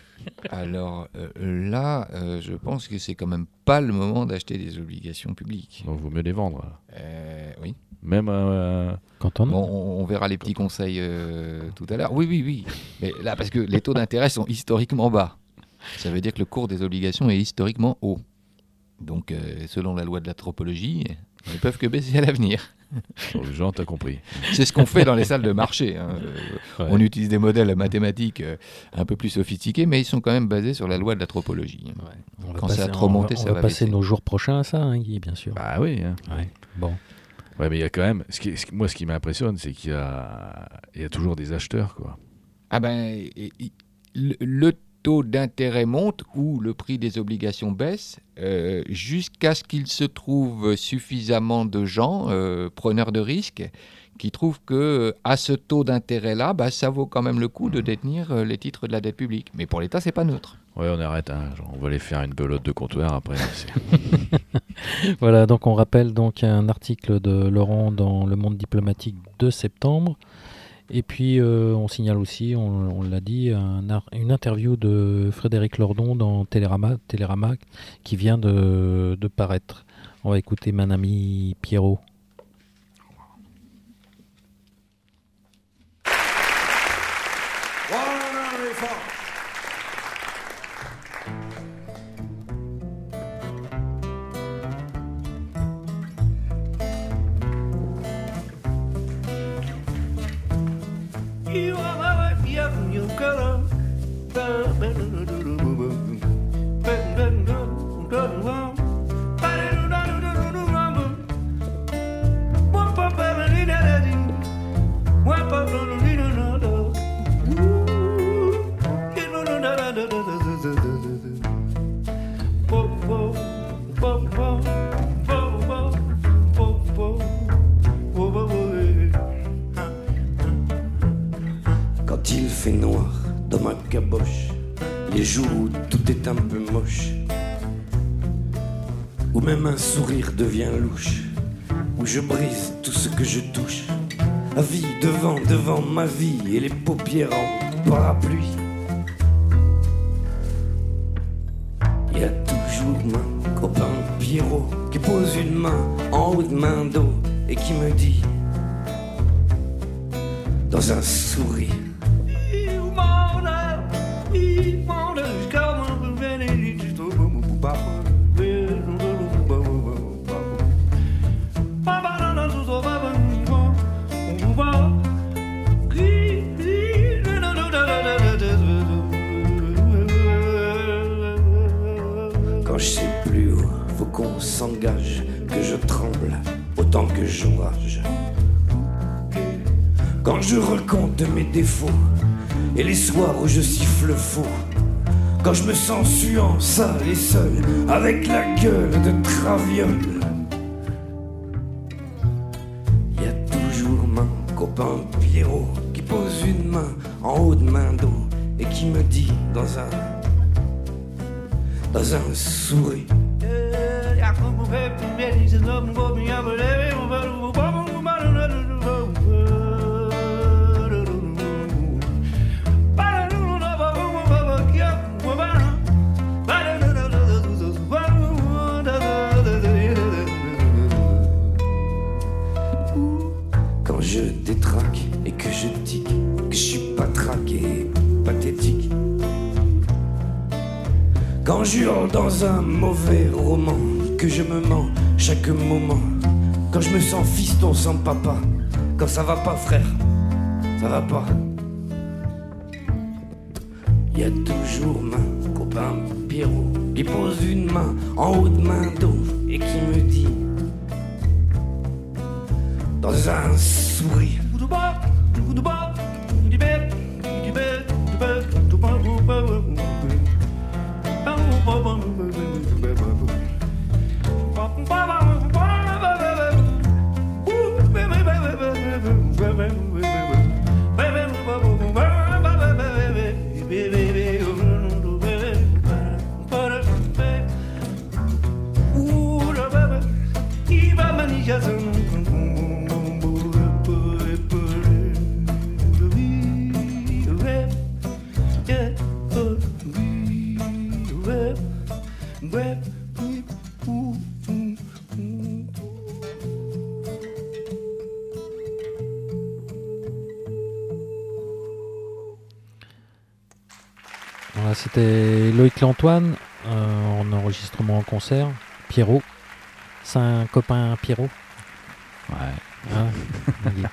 Alors euh, là, euh, je pense que c'est quand même pas le moment d'acheter des obligations publiques. Donc, vaut mieux les vendre. là. Euh, oui. Même euh, Quand on... Bon, on, on verra les petits conseils euh, tout à l'heure. Oui, oui, oui. Mais là, parce que les taux d'intérêt sont historiquement bas. Ça veut dire que le cours des obligations est historiquement haut. Donc, euh, selon la loi de l'anthropologie, ils ne peuvent que baisser à l'avenir. donc, Jean, t'as compris. C'est ce qu'on fait dans les salles de marché. Hein. Euh, Ouais. On utilise des modèles mathématiques euh, un peu plus sophistiqués, mais ils sont quand même basés sur la loi de l'anthropologie. On va Quand passer, ça a trop on va- monté, on ça va va passer baisser. nos jours prochains à ça, hein, Guy, bien sûr. Bah oui. Hein. Ouais. Bon. Ouais, mais il y a quand même. Ce qui, ce qui- moi, ce qui m'impressionne, c'est qu'il y a, il y a toujours des acheteurs, quoi. Ah ben, et- et- le, le taux d'intérêt monte ou le prix des obligations baisse euh, jusqu'à ce qu'il se trouve suffisamment de gens, euh, preneurs de risques, qui trouvent que euh, à ce taux d'intérêt-là, bah, ça vaut quand même le coup de détenir euh, les titres de la dette publique. Mais pour l'État, c'est pas neutre. Ouais, on arrête. Hein. Genre, on va aller faire une belote de comptoir après. c'est- Voilà, donc on rappelle donc un article de Laurent dans Le Monde diplomatique de septembre. Et puis euh, on signale aussi, on, on l'a dit, un ar- une interview de Frédéric Lordon dans Télérama, Télérama qui vient de, de paraître. On va écouter mon ami Pierrot. You are my wife, you have your color. Quand il fait noir dans ma caboche, les jours où tout est un peu moche, où même un sourire devient louche, où je brise tout ce que je touche, à vie devant, devant ma vie et les paupières en parapluie. Il y a toujours mon copain Pierrot qui pose une main en haut de main d'eau et qui me dit dans un sourire: quand je sais plus où faut qu'on s'engage, que je tremble autant que j'orage. Quand je recompte mes défauts et les soirs où je siffle faux, quand je me sens suant, sale et seul, avec la gueule de traviole. Y a toujours mon copain Pierrot qui pose une main en haut de main d'eau et qui me dit dans un dans un sourire: Quand je détraque et que je tique, que je suis pas traqué, pathétique. Quand je hurle dans un mauvais roman, que je me mens chaque moment. Quand je me sens fiston sans papa, quand ça va pas frère, ça va pas. Y a toujours mon copain Pierrot qui pose une main en haut de main d'eau et qui me dit dans un sourire Voilà, c'était Loïc Lantoine euh, en enregistrement en concert. Pierrot, c'est un copain Pierrot. Ouais. Ah, on dit.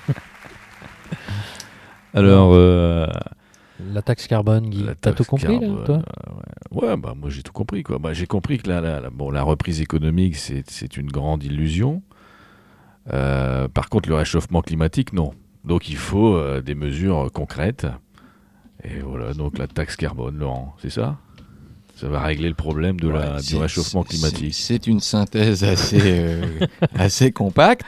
Alors, euh, la taxe carbone, Guy, la t'as taxe tout compris carbone, là, toi euh, ouais. ouais, bah moi j'ai tout compris quoi. Bah, j'ai compris que la, la, la, bon, la reprise économique c'est, c'est une grande illusion. Euh, par contre, le réchauffement climatique, non. Donc il faut euh, des mesures concrètes. Et voilà, donc la taxe carbone, Laurent, c'est ça ? Ça va régler le problème de la, Ouais, du réchauffement climatique. C'est, c'est une synthèse assez, euh, assez compacte.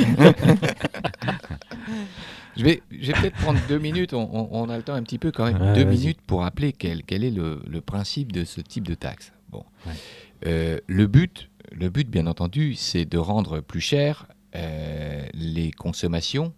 je, vais, je vais peut-être prendre deux minutes, on, on, on a le temps un petit peu quand même, ouais, deux vas-y. minutes pour rappeler quel, quel est le, le principe de ce type de taxe. Bon. Ouais. Euh, le, but, le but, bien entendu, c'est de rendre plus cher euh, les consommations,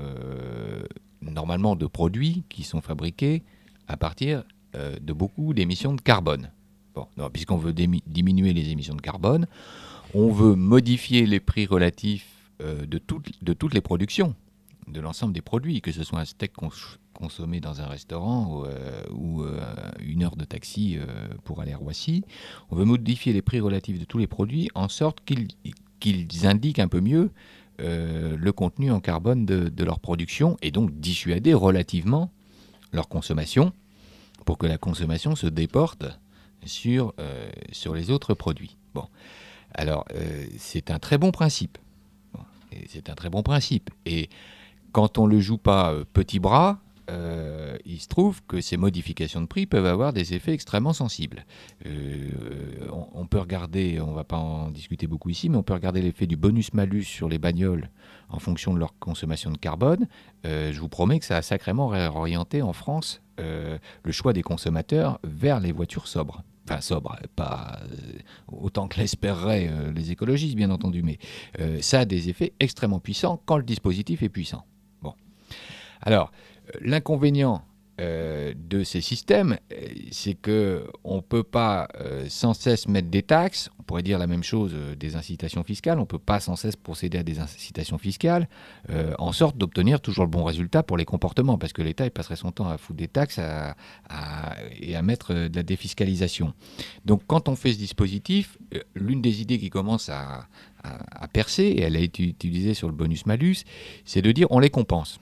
euh, normalement de produits qui sont fabriqués à partir euh, de beaucoup d'émissions de carbone. Bon, non, puisqu'on veut démi- diminuer les émissions de carbone, on veut modifier les prix relatifs euh, de, toutes, de toutes les productions, de l'ensemble des produits, que ce soit un steak cons- consommé dans un restaurant ou, euh, ou euh, une heure de taxi euh, pour aller à Roissy. On veut modifier les prix relatifs de tous les produits en sorte qu'ils, qu'ils indiquent un peu mieux euh, le contenu en carbone de, de leur production et donc dissuader relativement leur consommation pour que la consommation se déporte sur, euh, sur les autres produits. Bon, alors euh, c'est un très bon principe. Bon, et c'est un très bon principe. Et quand on ne le joue pas euh, petit bras, euh, il se trouve que ces modifications de prix peuvent avoir des effets extrêmement sensibles. Euh, on, on peut regarder, on ne va pas en discuter beaucoup ici, mais on peut regarder l'effet du bonus-malus sur les bagnoles en fonction de leur consommation de carbone. Euh, je vous promets que ça a sacrément réorienté en France euh, le choix des consommateurs vers les voitures sobres. Enfin, sobres, pas euh, autant que l'espéreraient euh, les écologistes, bien entendu, mais euh, ça a des effets extrêmement puissants quand le dispositif est puissant. Bon. Alors, euh, l'inconvénient euh, de ces systèmes, euh, c'est qu'on ne peut pas euh, sans cesse mettre des taxes. On pourrait dire la même chose euh, des incitations fiscales. On ne peut pas sans cesse procéder à des incitations fiscales euh, en sorte d'obtenir toujours le bon résultat pour les comportements, parce que l'État il passerait son temps à foutre des taxes à, à, et à mettre euh, de la défiscalisation. Donc quand on fait ce dispositif, euh, l'une des idées qui commence à, à, à percer, et elle a été utilisée sur le bonus-malus, c'est de dire on les compense.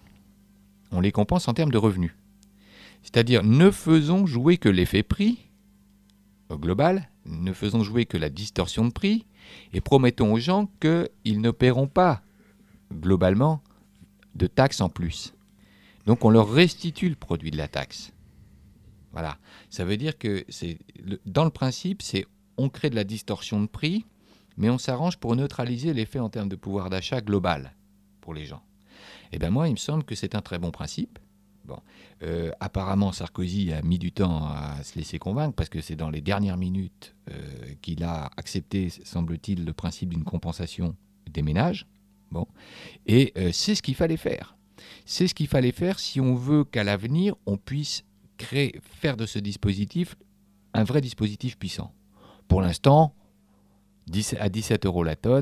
On les compense en termes de revenus. C'est-à-dire, ne faisons jouer que l'effet prix au global, ne faisons jouer que la distorsion de prix, et promettons aux gens qu'ils ne paieront pas, globalement, de taxes en plus. Donc, on leur restitue le produit de la taxe. Voilà. Ça veut dire que, c'est, le, dans le principe, c'est on crée de la distorsion de prix, mais on s'arrange pour neutraliser l'effet en termes de pouvoir d'achat global pour les gens. Eh bien, moi, il me semble que c'est un très bon principe. Bon. Euh, apparemment, Sarkozy a mis du temps à se laisser convaincre parce que c'est dans les dernières minutes euh, qu'il a accepté, semble-t-il, le principe d'une compensation des ménages. Bon. Et euh, c'est ce qu'il fallait faire. C'est ce qu'il fallait faire si on veut qu'à l'avenir, on puisse créer, faire de ce dispositif un vrai dispositif puissant. Pour l'instant, à dix-sept euros la tonne,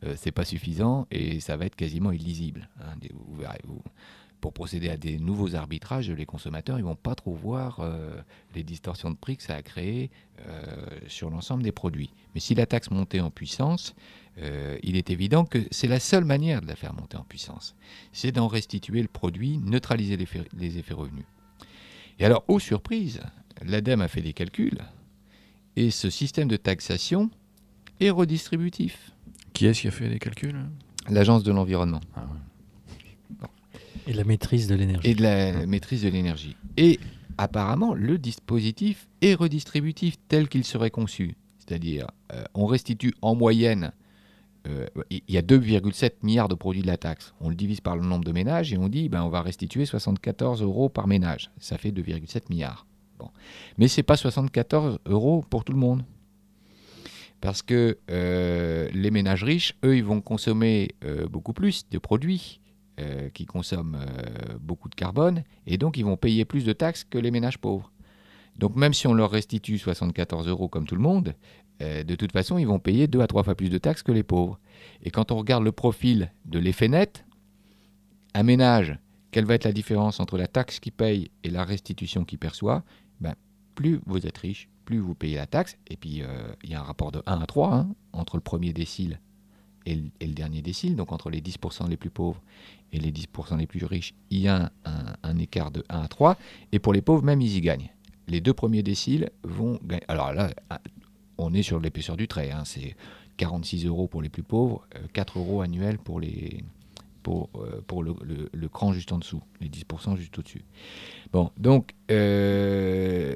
euh, c'est pas suffisant et ça va être quasiment illisible. Hein. Vous verrez, vous, pour procéder à des nouveaux arbitrages, les consommateurs ils vont pas trop voir euh, les distorsions de prix que ça a créé euh, sur l'ensemble des produits. Mais si la taxe montait en puissance, euh, il est évident que c'est la seule manière de la faire monter en puissance. C'est d'en restituer le produit, neutraliser les effets, les effets revenus. Et alors, aux surprises, l'ADEME a fait des calculs et ce système de taxation est redistributif. Qui est-ce qui a fait les calculs? L'Agence de l'environnement. Ah ouais. Bon. Et la maîtrise de l'énergie. Et de la maîtrise de l'énergie. Et apparemment, le dispositif est redistributif tel qu'il serait conçu. C'est-à-dire, euh, on restitue en moyenne, euh, il y a deux virgule sept milliards de produits de la taxe. On le divise par le nombre de ménages et on dit, ben, on va restituer soixante-quatorze euros par ménage. Ça fait deux virgule sept milliards. Bon. Mais ce n'est pas soixante-quatorze euros pour tout le monde. Parce que euh, les ménages riches, eux, ils vont consommer euh, beaucoup plus de produits euh, qui consomment euh, beaucoup de carbone, et donc ils vont payer plus de taxes que les ménages pauvres. Donc même si on leur restitue soixante-quatorze euros comme tout le monde, euh, de toute façon, ils vont payer deux à trois fois plus de taxes que les pauvres. Et quand on regarde le profil de l'effet net, un ménage, quelle va être la différence entre la taxe qu'il paye et la restitution qu'il perçoit? Ben, plus vous êtes riche, plus vous payez la taxe, et puis il euh, y a un rapport de un à trois hein, entre le premier décile et le, et le dernier décile, donc entre les dix pour cent les plus pauvres et les dix pour cent les plus riches, il y a un, un, un écart de un à trois, et pour les pauvres, même, ils y gagnent. Les deux premiers déciles vont gagner. Alors là, on est sur l'épaisseur du trait, hein, c'est quarante-six euros pour les plus pauvres, euh, quatre euros annuels pour, les, pour, euh, pour le, le, le cran juste en dessous, les dix pour cent juste au-dessus. Bon, donc... Euh,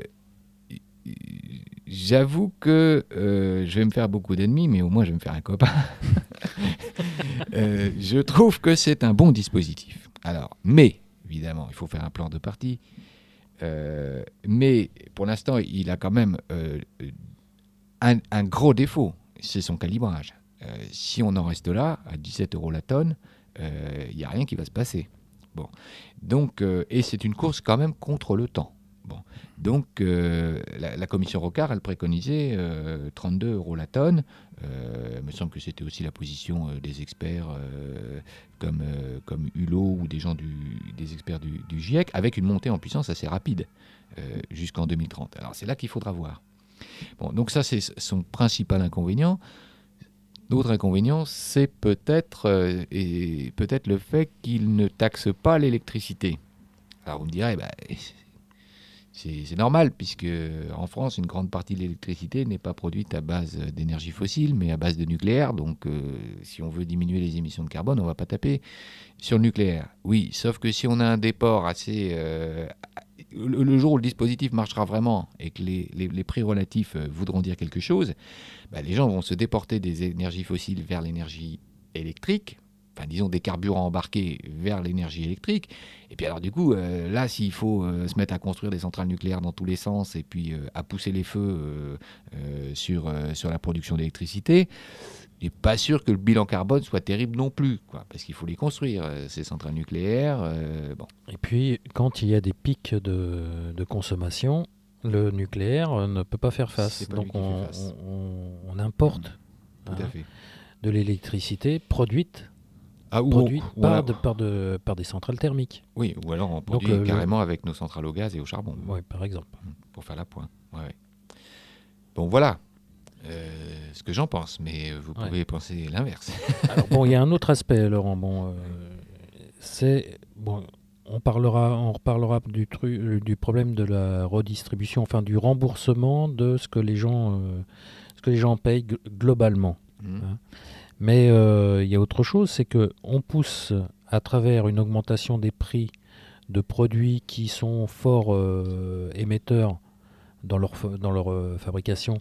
J'avoue que euh, je vais me faire beaucoup d'ennemis, mais au moins je vais me faire un copain. euh, je trouve que c'est un bon dispositif. Alors, mais, évidemment, il faut faire un plan de parti. Euh, mais pour l'instant, il a quand même euh, un, un gros défaut, c'est son calibrage. Euh, si on en reste là, à dix-sept euros la tonne, il euh, n'y a rien qui va se passer. Bon. Donc, euh, et c'est une course quand même contre le temps. Bon. Donc, euh, la, la commission Rocard, elle préconisait euh, trente-deux euros la tonne. Euh, il me semble que c'était aussi la position euh, des experts euh, comme, euh, comme Hulot ou des gens du, des experts du, du GIEC, avec une montée en puissance assez rapide euh, jusqu'en deux mille trente. Alors, c'est là qu'il faudra voir. Bon, donc ça, c'est son principal inconvénient. L'autre inconvénient, c'est peut-être, euh, et peut-être le fait qu'il ne taxe pas l'électricité. Alors, vous me direz, bah, C'est, c'est normal, puisque en France, une grande partie de l'électricité n'est pas produite à base d'énergie fossile, mais à base de nucléaire. Donc, euh, si on veut diminuer les émissions de carbone, on ne va pas taper sur le nucléaire. Oui, sauf que si on a un déport assez... Euh, le, le jour où le dispositif marchera vraiment et que les, les, les prix relatifs euh, voudront dire quelque chose, bah, les gens vont se déporter des énergies fossiles vers l'énergie électrique, enfin disons des carburants embarqués vers l'énergie électrique. Et puis alors du coup, euh, là, s'il faut euh, se mettre à construire des centrales nucléaires dans tous les sens et puis euh, à pousser les feux euh, euh, sur, euh, sur la production d'électricité, il n'est pas sûr que le bilan carbone soit terrible non plus, quoi, parce qu'il faut les construire, euh, ces centrales nucléaires. Euh, bon. Et puis, quand il y a des pics de, de consommation, le nucléaire ne peut pas faire face. Pas Donc on, face. on, on importe Tout hein, à fait. de l'électricité produite Ah, ou produite on- ou par, alors- de, par, de, par des centrales thermiques. Oui, ou alors on produit Donc, euh, carrément avec nos centrales au gaz et au charbon. Oui, par exemple. Pour faire la pointe. Ouais, ouais. Bon, voilà euh, ce que j'en pense, mais vous Ouais. pouvez penser l'inverse. Alors bon, il y a un autre aspect, Laurent. Bon, euh, c'est bon, on parlera, on reparlera du tru- euh, du problème de la redistribution, enfin du remboursement de ce que les gens, euh, ce que les gens payent gl- globalement. Mhm. Hein. Mais euh, il y a autre chose, c'est que on pousse à travers une augmentation des prix de produits qui sont fort euh, émetteurs dans leur fa- dans leur euh, fabrication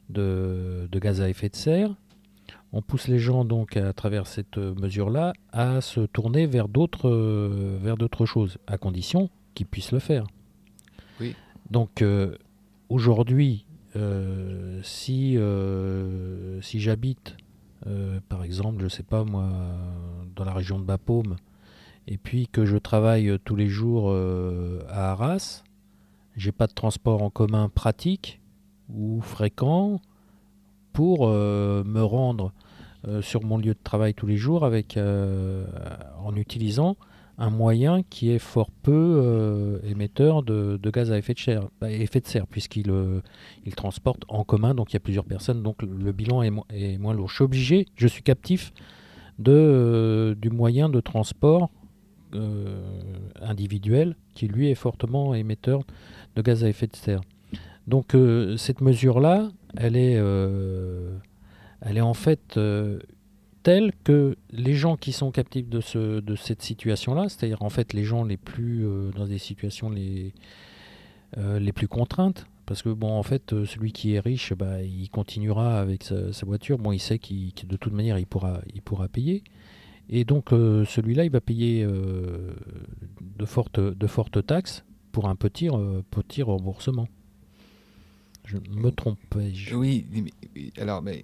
de, de gaz à effet de serre. On pousse les gens donc à travers cette euh, mesure-là à se tourner vers d'autres euh, vers d'autres choses, à condition qu'ils puissent le faire. Oui. Donc euh, aujourd'hui, euh, si euh, si j'habite euh, par exemple, je sais pas moi, dans la région de Bapaume, et puis que je travaille tous les jours euh, à Arras, j'ai pas de transport en commun pratique ou fréquent pour euh, me rendre euh, sur mon lieu de travail tous les jours avec, euh, en utilisant un moyen qui est fort peu euh, émetteur de, de gaz à effet de serre, à effet de serre puisqu'il euh, il transporte en commun, donc il y a plusieurs personnes, donc le, le bilan est, mo- est moins lourd. Je suis obligé, je suis captif de, euh, du moyen de transport euh, individuel qui lui est fortement émetteur de gaz à effet de serre. Donc euh, cette mesure-là, elle est, euh, elle est en fait euh, telle que les gens qui sont captifs de, ce, de cette situation-là, c'est-à-dire en fait les gens les plus euh, dans des situations les, euh, les plus contraintes, parce que bon en fait euh, celui qui est riche, bah, il continuera avec sa, sa voiture, bon il sait qu'il, que de toute manière il pourra, il pourra payer, et donc euh, celui-là il va payer euh, de, fortes, de fortes taxes pour un petit, euh, petit remboursement. Je me trompe. Je... Oui, mais, alors, mais,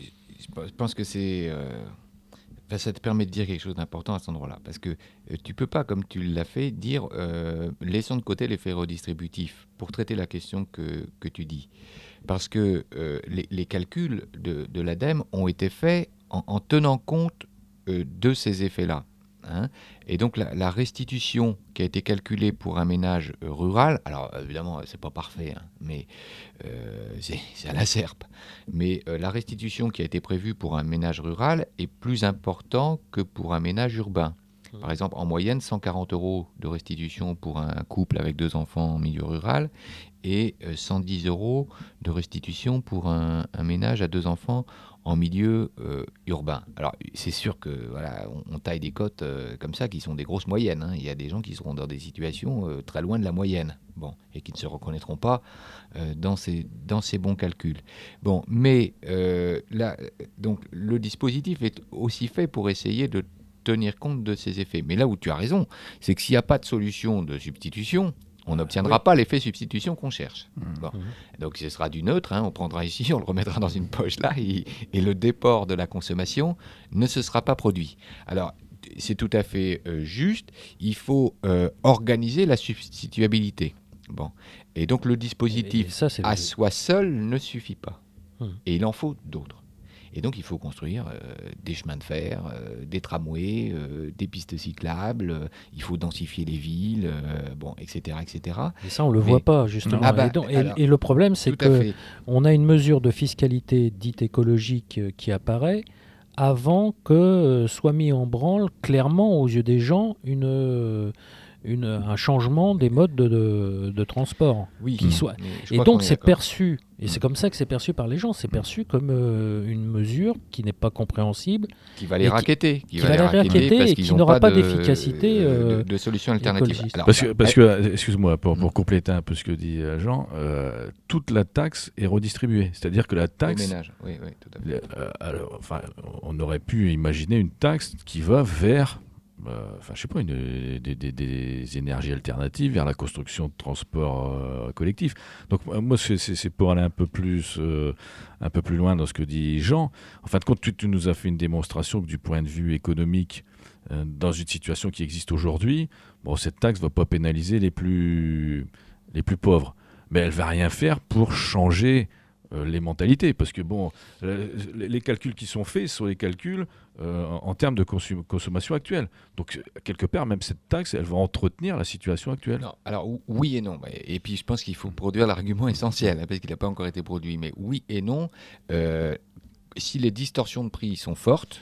je pense que c'est, euh, enfin, ça te permet de dire quelque chose d'important à cet endroit-là, parce que euh, tu peux pas, comme tu l'as fait, dire euh, laissons de côté l'effet redistributif pour traiter la question que, que tu dis, parce que euh, les, les calculs de, de l'ADEME ont été faits en, en tenant compte euh, de ces effets-là. Hein, et donc la, la restitution qui a été calculée pour un ménage euh, rural, alors évidemment c'est pas parfait, hein, mais euh, c'est, c'est à la serpe, mais euh, la restitution qui a été prévue pour un ménage rural est plus importante que pour un ménage urbain. Par exemple, en moyenne, cent quarante euros de restitution pour un couple avec deux enfants en milieu rural et euh, cent dix euros de restitution pour un, un ménage à deux enfants en milieu euh, urbain. Alors, c'est sûr que voilà, on, on taille des cotes euh, comme ça qui sont des grosses moyennes. Hein. Il y a des gens qui seront dans des situations euh, très loin de la moyenne, bon, et qui ne se reconnaîtront pas euh, dans ces dans ces bons calculs. Bon, mais euh, là, donc le dispositif est aussi fait pour essayer de tenir compte de ces effets. Mais là où tu as raison, c'est que s'il n'y a pas de solution de substitution, on n'obtiendra oui. pas l'effet substitution qu'on cherche. Mmh. Bon. Mmh. Donc ce sera du neutre, hein, on prendra ici, on le remettra dans une poche là, et, et le déport de la consommation ne se sera pas produit. Alors, c'est tout à fait euh, juste, il faut euh, organiser la substituabilité. Bon. Et donc le dispositif ça, à le... soi seul ne suffit pas. Mmh. Et il en faut d'autres. Et donc, il faut construire euh, des chemins de fer, euh, des tramways, euh, des pistes cyclables, euh, il faut densifier les villes, euh, bon, et cetera, et cetera. Et ça, on ne le Mais... voit pas, justement. Ah bah, et, donc, alors, et, et le problème, c'est qu'on a une mesure de fiscalité dite écologique euh, qui apparaît avant que euh, soit mis en branle, clairement, aux yeux des gens, une... Euh, Une, un changement des modes de, de, de transport. Oui, qui mmh. soit... Et donc c'est perçu, et mmh. c'est comme ça que c'est perçu par les gens, c'est perçu comme euh, une mesure qui n'est pas compréhensible. Qui va les raqueter. Qui, qui va les raqueter et qui n'aura pas, pas d'efficacité. Euh, de, de, de solution alternative. Alors, parce que, parce que excuse-moi, pour, pour compléter un peu ce que dit Jean, euh, toute la taxe est redistribuée. C'est-à-dire que la taxe... Les ménages, oui, oui, tout à fait. Euh, alors, enfin, on aurait pu imaginer une taxe qui va vers... Enfin, euh, je sais pas, une, des, des, des énergies alternatives vers la construction de transports euh, collectifs. Donc moi, c'est, c'est pour aller un peu plus, euh, un peu plus loin dans ce que dit Jean. En fin de compte, tu, tu nous as fait une démonstration que du point de vue économique, euh, dans une situation qui existe aujourd'hui, bon, cette taxe va pas pénaliser les plus, les plus pauvres, mais elle va rien faire pour changer euh, les mentalités, parce que bon, euh, les calculs qui sont faits sont les calculs Euh, en termes de consum- consommation actuelle. Donc, quelque part, même cette taxe, elle va entretenir la situation actuelle. Non, alors, oui et non. Et puis, je pense qu'il faut produire l'argument essentiel, hein, parce qu'il n'a pas encore été produit. Mais oui et non, euh, si les distorsions de prix sont fortes,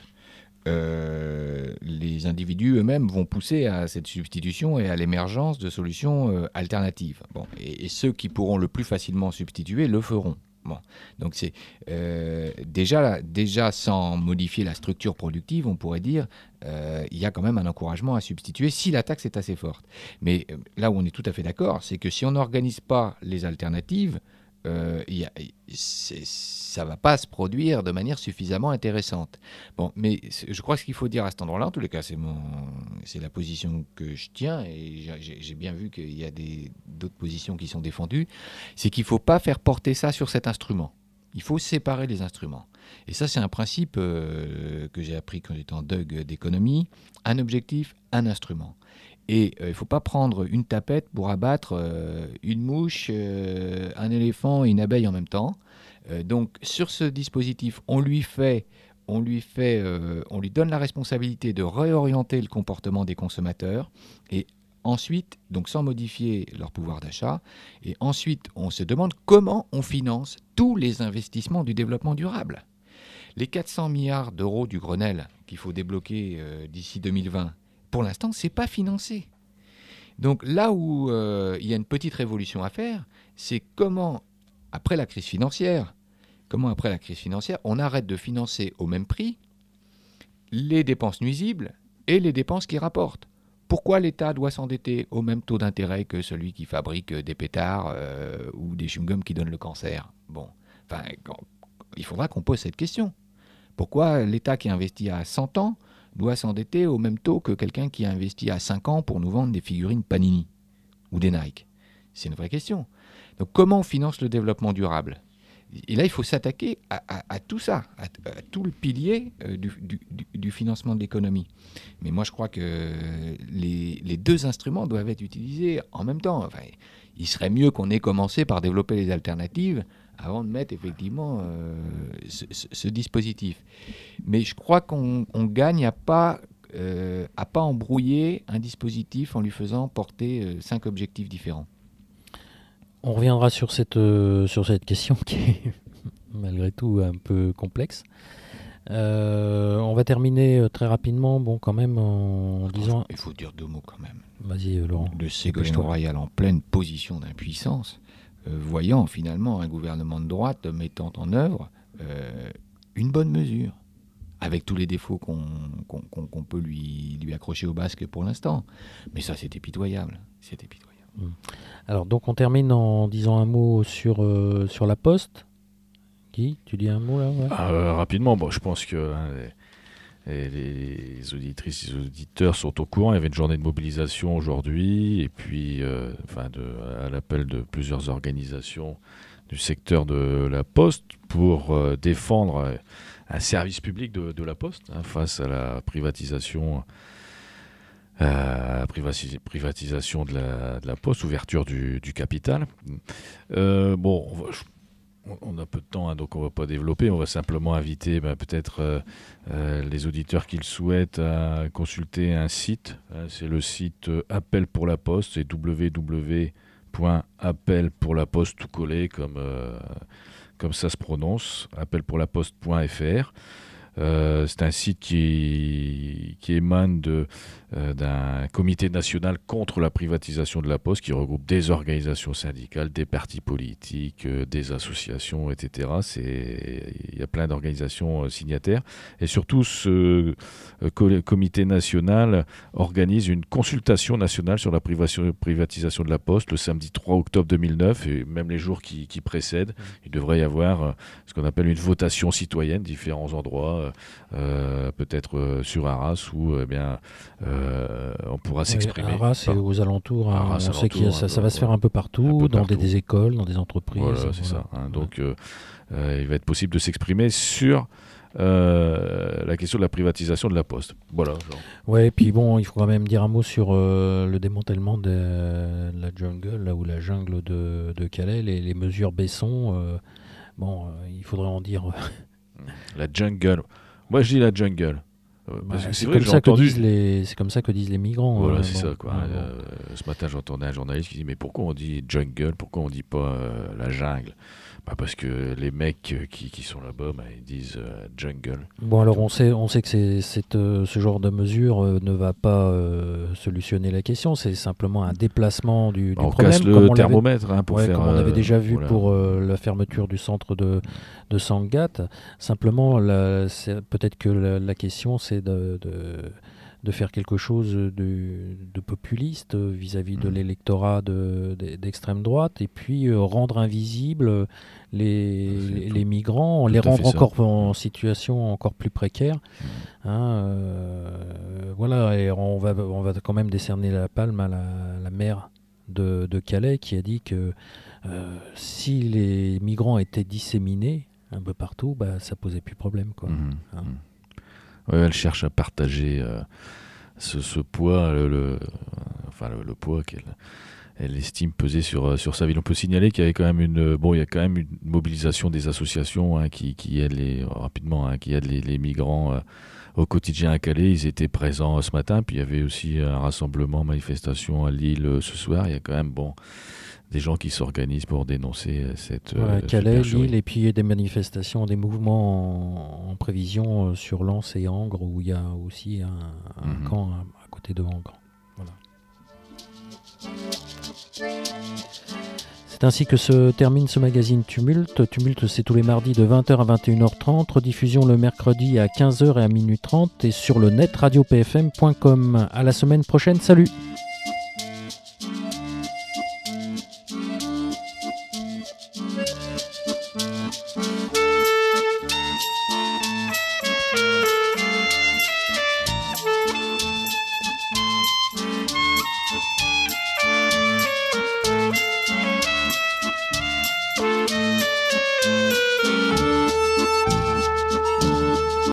euh, les individus eux-mêmes vont pousser à cette substitution et à l'émergence de solutions euh, alternatives. Bon, et, et ceux qui pourront le plus facilement substituer le feront. Bon, donc c'est euh, déjà, déjà sans modifier la structure productive, on pourrait dire euh, il y a quand même un encouragement à substituer si la taxe est assez forte. Mais euh, là où on est tout à fait d'accord, c'est que si on n'organise pas les alternatives, euh, y a, c'est, ça ne va pas se produire de manière suffisamment intéressante. Bon, mais je crois que ce qu'il faut dire à cet endroit-là, en tous les cas, c'est, mon, c'est la position que je tiens, et j'ai, j'ai bien vu qu'il y a des, d'autres positions qui sont défendues, c'est qu'il ne faut pas faire porter ça sur cet instrument. Il faut séparer les instruments. Et ça, c'est un principe euh, que j'ai appris quand j'étais en D U G d'économie. Un objectif, un instrument. Et il euh, ne faut pas prendre une tapette pour abattre euh, une mouche, euh, un éléphant et une abeille en même temps. Euh, donc, sur ce dispositif, on lui fait on lui, fait, euh, on lui donne la responsabilité de réorienter le comportement des consommateurs et ensuite, donc sans modifier leur pouvoir d'achat, et ensuite on se demande comment on finance tous les investissements du développement durable. Les quatre cents milliards d'euros du Grenelle qu'il faut débloquer euh, d'ici deux mille vingt, pour l'instant, ce n'est pas financé. Donc là où euh, il y a une petite révolution à faire, c'est comment, après la crise financière, comment après la crise financière, on arrête de financer au même prix les dépenses nuisibles et les dépenses qui rapportent. Pourquoi l'État doit s'endetter au même taux d'intérêt que celui qui fabrique des pétards euh, ou des chewing-gums qui donnent le cancer ? Bon, enfin, quand, il faudra qu'on pose cette question. Pourquoi l'État qui investit à cent ans doit s'endetter au même taux que quelqu'un qui a investi à cinq ans pour nous vendre des figurines Panini ou des Nike ? C'est une vraie question. Donc comment on finance le développement durable ? Et là, il faut s'attaquer à, à, à tout ça, à, à tout le pilier euh, du, du, du financement de l'économie. Mais moi, je crois que les, les deux instruments doivent être utilisés en même temps. Enfin, il serait mieux qu'on ait commencé par développer les alternatives avant de mettre effectivement euh, ce, ce, ce dispositif. Mais je crois qu'on on gagne à pas, euh, à pas embrouiller un dispositif en lui faisant porter euh, cinq objectifs différents. On reviendra sur cette, euh, sur cette question qui est malgré tout un peu complexe. Euh, on va terminer euh, très rapidement, bon, quand même, en Attends, disant... Il faut dire deux mots quand même. Vas-y, euh, Laurent. Le Ségolène Royal en pleine position d'impuissance, euh, voyant finalement un gouvernement de droite mettant en œuvre euh, une bonne mesure, avec tous les défauts qu'on, qu'on, qu'on, qu'on peut lui, lui accrocher au basque pour l'instant. Mais ça, c'était pitoyable. C'était pitoyable. Alors, donc, on termine en disant un mot sur, euh, sur la Poste. Guy, tu dis un mot là ouais. euh, Rapidement, bon, je pense que hein, les, les auditrices et les auditeurs sont au courant. Il y avait une journée de mobilisation aujourd'hui, et puis euh, enfin de, à l'appel de plusieurs organisations du secteur de la Poste pour euh, défendre euh, un service public de, de la Poste hein, face à la privatisation. Euh, privatis- privatisation de la, de la Poste, ouverture du, du capital. Euh, bon, on, va, on a peu de temps, hein, donc on ne va pas développer. On va simplement inviter ben, peut-être euh, euh, les auditeurs qui le souhaitent à consulter un site. Hein, c'est le site euh, Appel pour la Poste, c'est w w w point appel pour la poste tout collé comme, euh, comme ça se prononce, appel pour la poste point f r. Euh, c'est un site qui, qui émane de, euh, d'un comité national contre la privatisation de la Poste qui regroupe des organisations syndicales, des partis politiques, euh, des associations, et cetera. C'est, il y a plein d'organisations euh, signataires. Et surtout, ce euh, co- comité national organise une consultation nationale sur la privation, privatisation de la Poste le samedi trois octobre deux mille neuf et même les jours qui, qui précèdent. Il devrait y avoir euh, ce qu'on appelle une votation citoyenne, différents endroits. Euh, peut-être euh, sur Arras où eh bien, euh, on pourra s'exprimer. Oui, Arras et aux alentours, hein, Arras, on sait que ça, ça va se faire voilà. un peu partout, Un peu dans partout. Des, des écoles, dans des entreprises. Voilà, c'est voilà. ça. Hein. Donc euh, euh, il va être possible de s'exprimer sur euh, la question de la privatisation de la Poste. Voilà. Ouais, et puis bon, il faut quand même dire un mot sur euh, le démantèlement de la jungle, là, ou la jungle de, de Calais, les, les mesures Besson. Euh, bon, euh, il faudrait en dire... La jungle. Moi, je dis la jungle. Euh, bah, c'est c'est, vrai comme que ça que entendu... disent les, c'est comme ça que disent les migrants. Voilà, euh, c'est bon, ça. Quoi. Ouais, euh, bon. Ce matin, j'entendais un journaliste qui dit mais pourquoi on dit jungle ? Pourquoi on dit pas euh, la jungle ? Bah parce que les mecs qui, qui sont là-bas, bah, ils disent euh, jungle. Bon, alors on sait, on sait que c'est, c'est, euh, ce genre de mesure euh, ne va pas euh, solutionner la question. C'est simplement un déplacement du, bah, du on problème. casse le comme on thermomètre l'avait, hein, pour ouais, faire. comme on avait déjà vu voilà. pour euh, la fermeture du centre de, de Sangatte. Simplement, la, c'est, peut-être que la, la question, c'est de, de, de faire quelque chose de, de populiste vis-à-vis de l'électorat de, de, d'extrême droite, et puis euh, rendre invisibles les, les, les migrants, les rendre encore en situation encore plus précaire. Hein, euh, voilà, et on va, on va quand même décerner la palme à la, la maire de, de Calais qui a dit que euh, si les migrants étaient disséminés un peu partout, bah, ça posait plus de problème, quoi. Mmh, hein. mmh. Ouais, elle cherche à partager euh, ce, ce poids, le, le, enfin le, le poids qu'elle, elle estime peser sur, sur sa ville. On peut signaler qu'il y avait quand même une, bon, il y a quand même une mobilisation des associations hein, qui, qui aident les, rapidement, hein, qui aident les, les migrants euh, au quotidien à Calais. Ils étaient présents euh, ce matin, puis il y avait aussi un rassemblement, manifestation à Lille euh, ce soir. Il y a quand même bon, des gens qui s'organisent pour dénoncer euh, cette voilà, euh, Calais, supercherie. Lille, et puis il y a des manifestations, des mouvements en, en prévision euh, sur Lens et Angres, où il y a aussi un, un Mhm. camp à, à côté de Angres. Voilà. C'est ainsi que se termine ce magazine Tumulte. Tumulte, c'est tous les mardis de vingt heures à vingt et une heures trente, rediffusion le mercredi à quinze heures et à minuit trente, et sur le net radio p f m point com. À la semaine prochaine, salut!